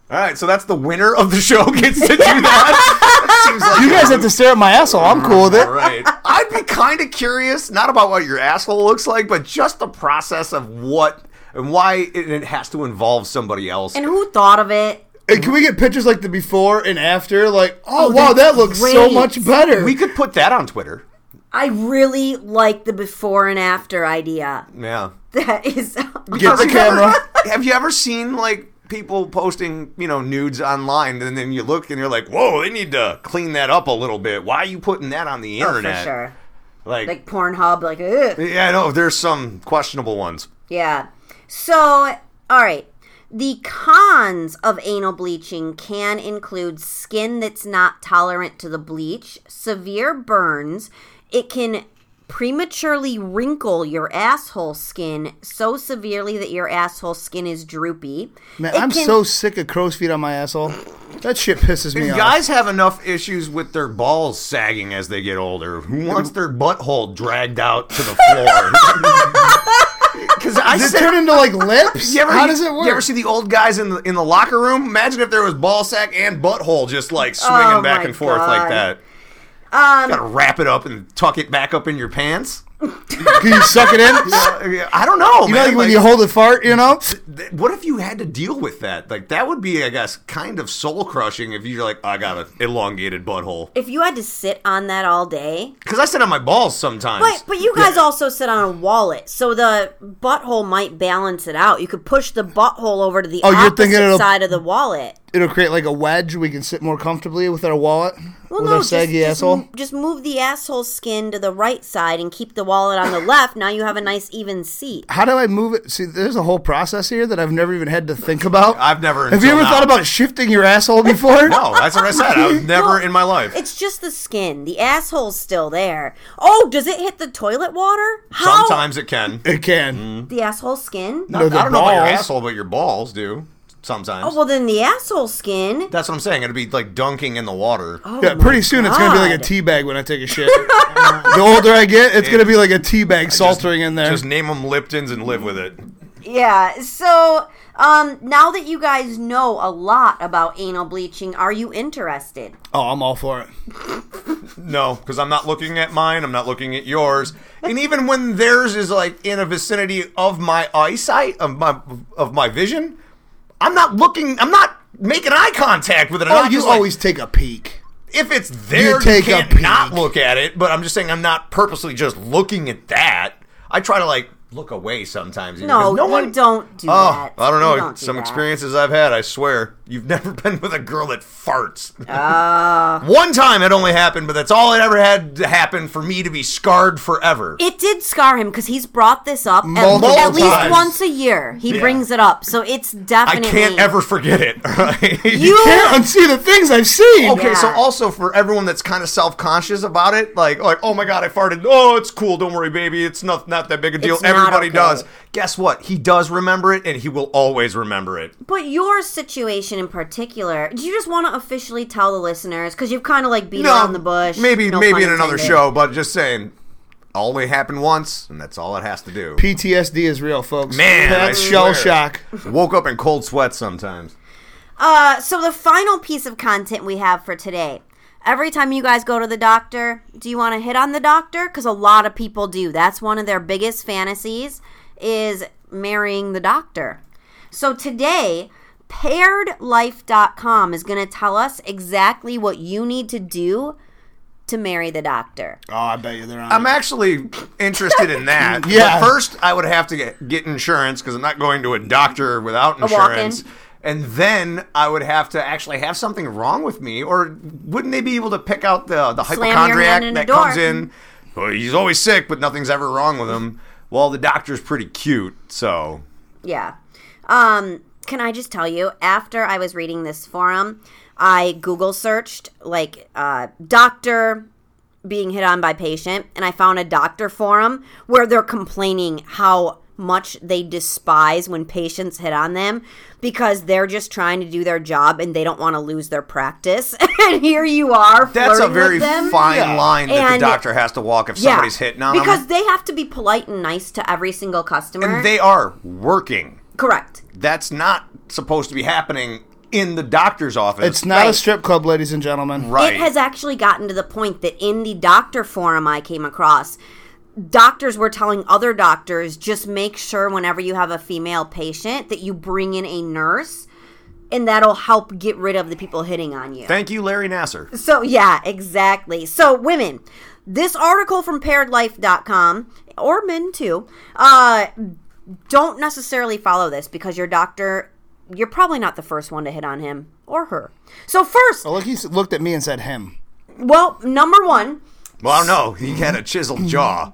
All right, so that's the winner of the show gets to do that. Seems like You guys have to stare at my asshole. I'm cool with it. All right. I'd be kind of curious, not about what your asshole looks like, but just the process of what and why it has to involve somebody else. And who thought of it? Hey, can we get pictures like the before and after? Like, oh wow, that's that looks so great. much better. We could put that on Twitter. I really like the before and after idea. Yeah. That is... Get the camera. Have you ever seen, like, people posting, nudes online, and then you look and you're like, whoa, they need to clean that up a little bit. Why are you putting that on the internet? For sure. Like Pornhub, like, ugh. Yeah, I know. There's some questionable ones. Yeah. So, all right. The cons of anal bleaching can include skin that's not tolerant to the bleach, severe burns. It can prematurely wrinkle your asshole skin so severely that your asshole skin is droopy. Man, I'm so sick of crow's feet on my asshole. That shit pisses me off. Guys have enough issues with their balls sagging as they get older. Who wants their butthole dragged out to the floor? Does it turn into like lips? How does it work? You ever see the old guys in the locker room? Imagine if there was ball sack and butthole just like swinging back and forth like that. Gotta wrap it up and tuck it back up in your pants. Can you suck it in? I don't know, You man. know, like when you hold a fart, What if you had to deal with that? Like, that would be, I guess, kind of soul-crushing if you're like, I got an elongated butthole. If you had to sit on that all day. Because I sit on my balls sometimes. But you guys also sit on a wallet, so the butthole might balance it out. You could push the butthole over to the opposite side of the wallet. It'll create like a wedge. We can sit more comfortably with our wallet. Well, with our saggy asshole. Just move the asshole skin to the right side and keep the wallet on the left. Now you have a nice even seat. How do I move it? See, there's a whole process here that I've never even had to think about. I've never. Have you ever thought about shifting your asshole before? No, that's what I said. I've never in my life. It's just the skin. The asshole's still there. Oh, does it hit the toilet water? How? Sometimes it can. It can. The asshole skin? No, I don't know about your balls. asshole, but your balls do. Sometimes. Oh, well, then the asshole skin. That's what I'm saying. It'd be like dunking in the water. Oh, Yeah, pretty soon it's going to be like a tea bag when I take a shit. The older I get, it's going to be like a tea bag saltering in there. Just name them Liptons and live with it. Yeah, so now that you guys know a lot about anal bleaching, are you interested? Oh, I'm all for it. No, because I'm not looking at mine. I'm not looking at yours. And even when theirs is like in a vicinity of my eyesight, of my vision, I'm not making eye contact with it. Oh, you always take a peek. If it's there, you can't not look at it. But I'm just saying I'm not purposely just looking at that. I try to like look away sometimes. No, you don't do that. I don't know. You don't do Some that. experiences I've had, I swear. You've never been with a girl that farts. One time it only happened, but that's all it ever had to happen for me to be scarred forever. It did scar him because he's brought this up Multiple at least times. once a year. He brings it up, so it's I definitely. can't ever forget it. Right? You Can't unsee the things I've seen. Okay, so Yeah. also for everyone that's kind of self-conscious about it, like, oh my god, I farted. Oh, it's cool. Don't worry, baby. It's not that big a deal. It's not Everybody okay. does. Guess what? He does remember it, and he will always remember it. But your situation in particular, do you just want to officially tell the listeners? Because you've kind of like beat around the bush. Maybe No pun in another intended. show, but just saying, only happened once, and that's all it has to do. PTSD is real, folks. Man, That's I shell swear. shock. Woke up in cold sweats sometimes. So the final piece of content we have for today. Every time you guys go to the doctor, do you want to hit on the doctor? Because a lot of people do. That's one of their biggest fantasies is marrying the doctor. So today, pairedlife.com is going to tell us exactly what you need to do to marry the doctor. Oh, I bet you they're on. I'm actually interested in that. Yeah. But first, I would have to get insurance because I'm not going to a doctor without insurance. walk-in. And then I would have to actually have something wrong with me, or wouldn't they be able to pick out the Slam your hypochondriac hand in the that door. comes in? Well, he's always sick, but nothing's ever wrong with him. Well, the doctor's pretty cute, so Yeah. Can I just tell you, after I was reading this forum, I Google searched, like, doctor being hit on by patient, and I found a doctor forum where they're complaining how much they despise when patients hit on them because they're just trying to do their job and they don't want to lose their practice. And here you are that's a flirting very with them. fine line that And- the doctor has to walk if somebody's hitting on because them. they have to be polite and nice to every single customer. And they are working. Correct. That's not supposed to be happening in the doctor's office. It's not a strip club, ladies and gentlemen. Right. It has actually gotten to the point that in the doctor forum I came across, doctors were telling other doctors, just make sure whenever you have a female patient that you bring in a nurse, and that'll help get rid of the people hitting on you. Thank you, Larry Nasser. So, yeah, exactly. So, women, this article from pairedlife.com, or men too, don't necessarily follow this because your doctor, you're probably not the first one to hit on him or her. So, first... Oh, look, he looked at me and said him. Well, number one... Well, I don't know. He had a chiseled jaw.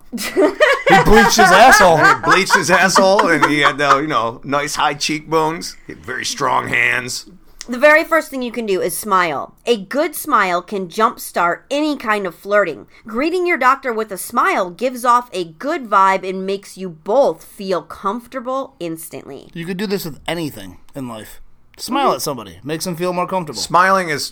He bleached his asshole. He bleached his asshole, and he had, nice high cheekbones. He had very strong hands. The very first thing you can do is smile. A good smile can jumpstart any kind of flirting. Greeting your doctor with a smile gives off a good vibe and makes you both feel comfortable instantly. You could do this with anything in life. Smile at somebody. Makes them feel more comfortable. Smiling is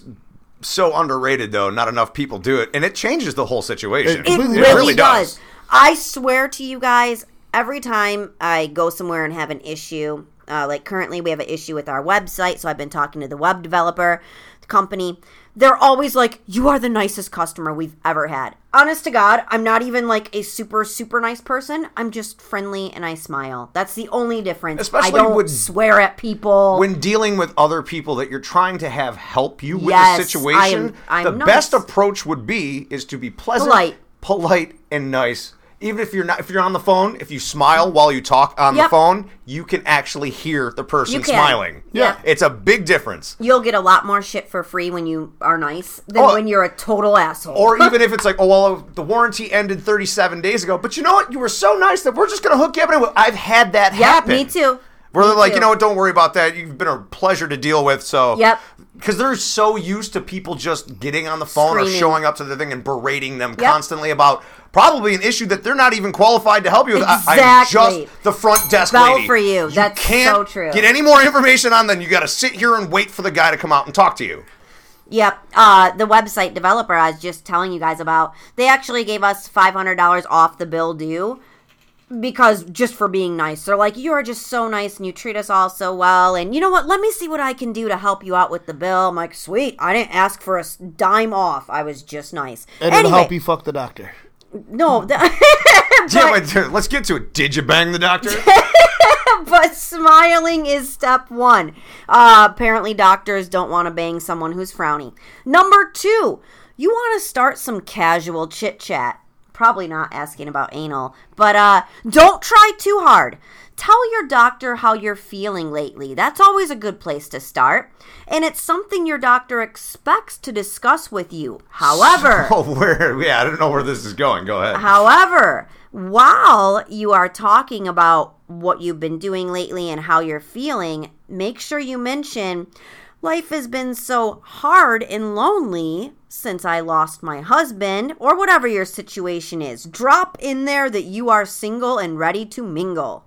so underrated, though. Not enough people do it, and it changes the whole situation. It really does. I swear to you guys, every time I go somewhere and have an issue, like currently we have an issue with our website, so I've been talking to the web developer, the company. They're always like, you are the nicest customer we've ever had. Honest to God, I'm not even like a super, super nice person. I'm just friendly and I smile. That's the only difference. Especially I don't swear at people. When dealing with other people that you're trying to have help you with Yes, the situation, I'm the nice. best approach would be is to be pleasant, polite, and nice. Even if you're on the phone, if you smile while you talk on the phone, you can actually hear the person smiling. Yeah. It's a big difference. You'll get a lot more shit for free when you are nice than when you're a total asshole. Or even if it's like, oh, well, the warranty ended 37 days ago, but you know what? You were so nice that we're just going to hook you up. And I've had that happen. Me too. Where they're like, you know what, don't worry about that. You've been a pleasure to deal with. So, because they're so used to people just getting on the phone or showing up to the thing and berating them constantly about probably an issue that they're not even qualified to help you with. Exactly. I'm just the front desk lady. For you. That's can't so true. Get any more information on them. You got to sit here and wait for the guy to come out and talk to you. Yep. The website developer I was just telling you guys about, they actually gave us $500 off the bill due. Because just for being nice. They're like, you are just so nice and you treat us all so well. And you know what? Let me see what I can do to help you out with the bill. I'm like, sweet. I didn't ask for a dime off. I was just nice. And it'll help you fuck the doctor. No. Let's get to it. Did you bang the doctor? But smiling is step one. Apparently doctors don't want to bang someone who's frowny. Number two, you want to start some casual chit-chat. Probably not asking about anal, but don't try too hard. Tell your doctor how you're feeling lately. That's always a good place to start. And it's something your doctor expects to discuss with you. However... I don't know where this is going. Go ahead. However, while you are talking about what you've been doing lately and how you're feeling, make sure you mention... Life has been so hard and lonely since I lost my husband, or whatever your situation is. Drop in there that you are single and ready to mingle.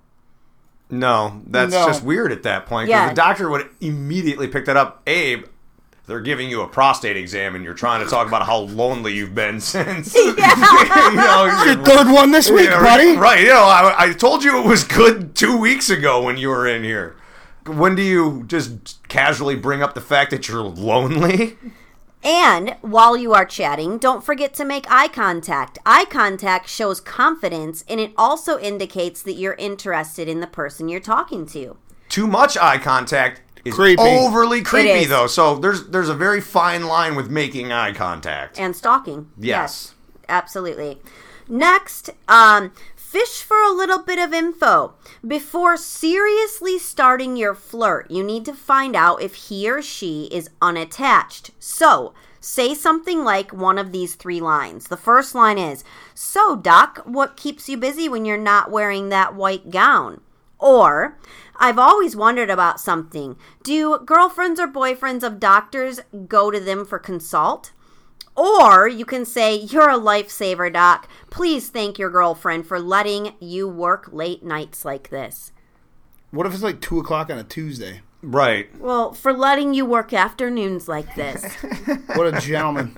No, that's just weird at that point. Because the doctor would immediately pick that up. Abe, they're giving you a prostate exam and you're trying to talk about how lonely you've been since. Yeah. Your third one this week, buddy. Right. I told you it was good 2 weeks ago when you were in here. When do you just casually bring up the fact that you're lonely? And while you are chatting, don't forget to make eye contact. Eye contact shows confidence, and it also indicates that you're interested in the person you're talking to. Too much eye contact is overly creepy, though. So there's a very fine line with making eye contact. And stalking. Yes. Absolutely. Next, fish for a little bit of info. Before seriously starting your flirt, you need to find out if he or she is unattached. So, say something like one of these 3 lines. The first line is, "So, Doc, what keeps you busy when you're not wearing that white gown?" Or, "I've always wondered about something. Do girlfriends or boyfriends of doctors go to them for consult?" Or you can say, "You're a lifesaver, Doc. Please thank your girlfriend for letting you work late nights like this." What if it's like 2 o'clock on a Tuesday? Right. Well, for letting you work afternoons like this. What a gentleman.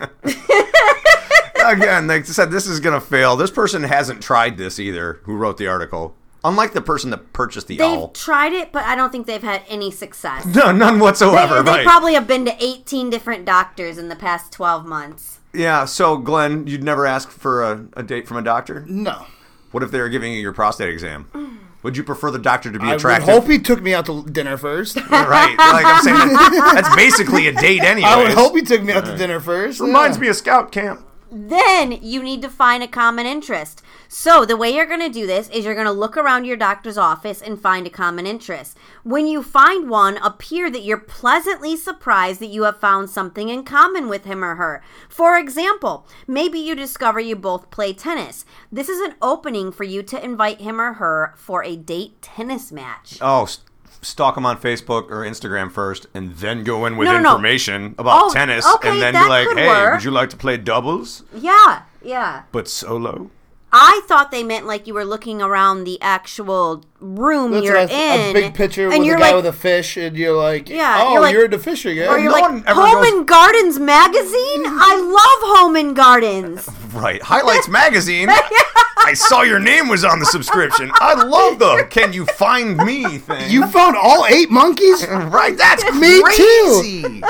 Again, like I said, this is going to fail. This person hasn't tried this either, who wrote the article. Unlike the person that purchased the They've owl. tried it, but I don't think they've had any success. No, none whatsoever. They right. probably have been to 18 different doctors in the past 12 months. Yeah, so Glenn, you'd never ask for a date from a doctor? No. What if they were giving you your prostate exam? Would you prefer the doctor to be I would attractive? hope he took me out to dinner first. Right. Like I'm saying, that's basically a date anyway. I would hope he took me out to dinner first. Reminds me of scout camp. Then you need to find a common interest. So the way you're going to do this is you're going to look around your doctor's office and find a common interest. When you find one, appear that you're pleasantly surprised that you have found something in common with him or her. For example, maybe you discover you both play tennis. This is an opening for you to invite him or her for a date tennis match. Oh, stalk them on Facebook or Instagram first, and then go in with No. information about tennis, okay, and then that be like, could hey, work. would you like to play doubles? Yeah. But solo? I thought they meant like you were looking around the actual room That's you're what in. a big picture and with you're a guy like, with a fish, and you're like, Yeah, oh, you're like- you're the fisher guy. or you're No like, one ever Home goes- and Gardens magazine? I love Home and Gardens. Right. Highlights Magazine. I saw your name was on the subscription. I love the can you find me thing. You found all 8 monkeys? Right, that's Me crazy.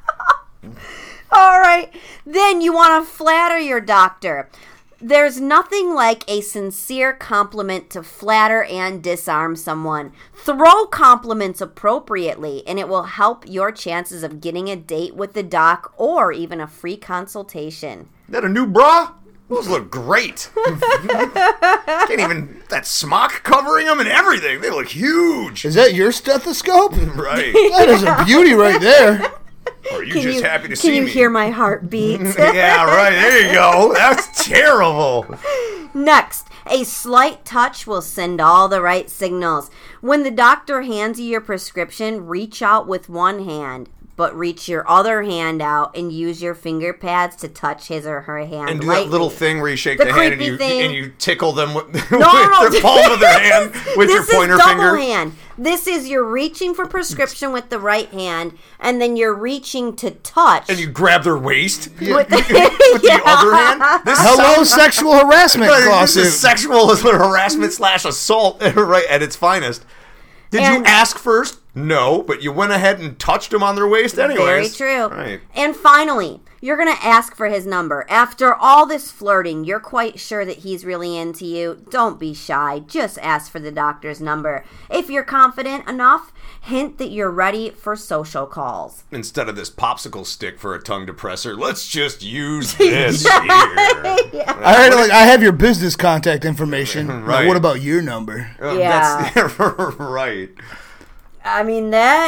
All right. Then you want to flatter your doctor. There's nothing like a sincere compliment to flatter and disarm someone. Throw compliments appropriately, and it will help your chances of getting a date with the doc or even a free consultation. That a new bra? Those look great. Can't even that smock covering them and everything. They look huge. Is that your stethoscope? Right. That is a beauty right there. Or are you just happy to see Can you me? hear my heartbeats? Yeah, right. There you go. That's terrible. Next, a slight touch will send all the right signals. When the doctor hands you your prescription, reach out with one hand, but reach your other hand out and use your finger pads to touch his or her hand And do lightly. that little thing where you shake The the hand and creepy you thing. and you tickle them with, with No. the palm of their hand with your pointer This is finger. double hand. This is you're reaching for prescription with the right hand, and then you're reaching to touch. And you grab their waist with with the other hand. This Hello, sounds- sexual harassment This lawsuit. is sexual harassment / assault, right at its finest. Did And- you ask first? No, but you went ahead and touched them on their waist anyways. Very true. Right. And finally, you're going to ask for his number. After all this flirting, you're quite sure that he's really into you. Don't be shy. Just ask for the doctor's number. If you're confident enough, hint that you're ready for social calls. Instead of this popsicle stick for a tongue depressor, let's just use this here. I heard, like, I have your business contact information. Now, Right. what about your number? That's right. I mean,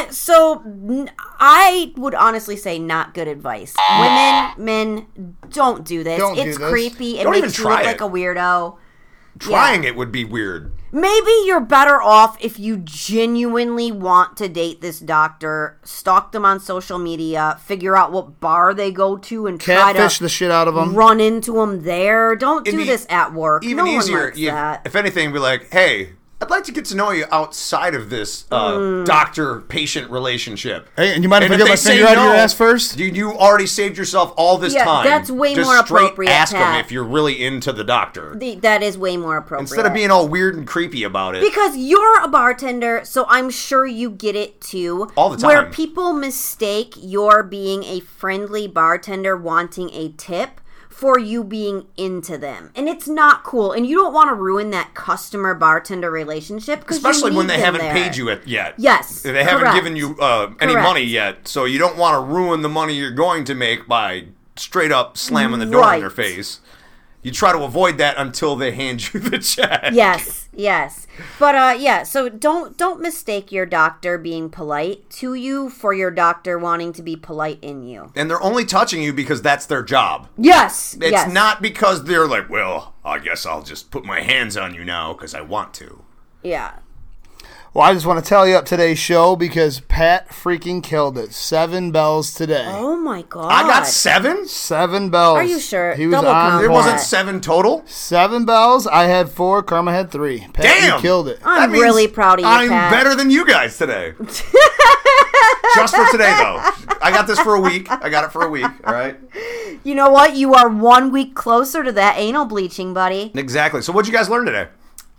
I would honestly say not good advice. Men, don't do this. Don't do It's this. creepy. It Don't even makes you try look it. like a weirdo. Trying it would be weird. Maybe you're better off if you genuinely want to date this doctor, stalk them on social media, figure out what bar they go to, and try Catfish to the shit out of them. run into them there. Don't It'd do be this at work. Even no easier, one likes that. if anything, be like, hey, I'd like to get to know you outside of this doctor-patient relationship. Hey, and you mind if I if get they my say finger out of your no, ass first? You already saved yourself all this Yeah, time. that's way Just more straight appropriate, ask them Pat. if you're really into the doctor. That is way more appropriate. Instead of being all weird and creepy about it. Because you're a bartender, so I'm sure you get it too. All the time. Where people mistake your being a friendly bartender wanting a tip for you being into them. And it's not cool. And you don't want to ruin that customer-bartender relationship. Especially when they haven't there. paid you yet. Yes, They haven't correct. given you any Correct. money yet. So you don't want to ruin the money you're going to make by straight up slamming the door in Right. their face. You try to avoid that until they hand you the check. Yes. But so don't mistake your doctor being polite to you for your doctor wanting to be polite in you. And they're only touching you because that's their job. Yes. It's yes. not because they're like, well, I guess I'll just put my hands on you now because I want to. Yeah. Well, I just want to tell you up today's show because Pat freaking killed it. 7 bells today. Oh my god. I got 7? 7 bells. Are you sure? He was Double on count There point. wasn't 7 total? 7 bells. I had 4. Karma had 3. Pat, Damn! you killed it. I'm That means really proud of you, I'm Pat. better than you guys today. Just for today, though. I got this for a week. I got it for a week, all right? You know what? You are 1 week closer to that anal bleaching, buddy. Exactly. So what'd you guys learn today?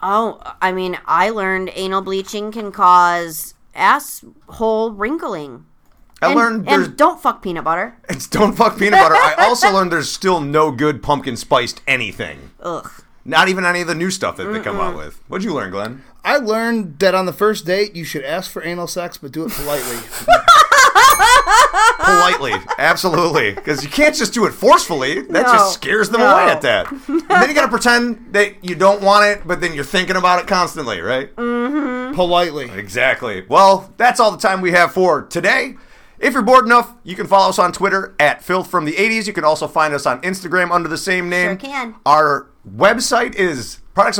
Oh, I mean, I learned anal bleaching can cause asshole wrinkling. I learned there's... And don't fuck peanut butter. It's don't fuck peanut butter. I also learned there's still no good pumpkin spiced anything. Ugh. Not even any of the new stuff that they come out with. What'd you learn, Glenn? I learned that on the first date, you should ask for anal sex, but do it politely. Politely. Absolutely. Because you can't just do it forcefully. That just scares them away at that. And then you got to pretend that you don't want it, but then you're thinking about it constantly, right? Mm-hmm. Politely. Exactly. Well, that's all the time we have for today. If you're bored enough, you can follow us on Twitter at filthfromthe80s. You can also find us on Instagram under the same name. Sure can. Our website is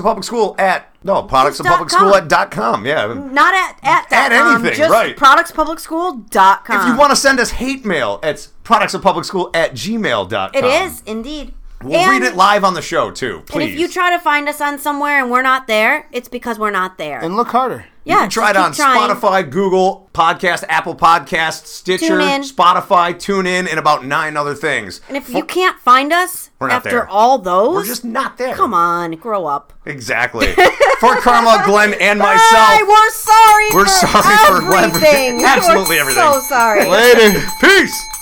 productsofpublicschool.com. Yeah. Not at anything, just right. productspublicschool.com. If you want to send us hate mail, it's productsofpublicschool@gmail.com. It is, indeed. We'll read it live on the show, too. Please. And if you try to find us on somewhere and we're not there, it's because we're not there. And look harder. You can try it on Spotify, Google Podcast, Apple Podcasts, Stitcher, Spotify, TuneIn, and about 9 other things. And if you can't find us after all those... We're just not there. Come on, grow up. Exactly. For Karma, Glenn, and myself... We're sorry for everything. Absolutely we're everything. So sorry. Later. Peace.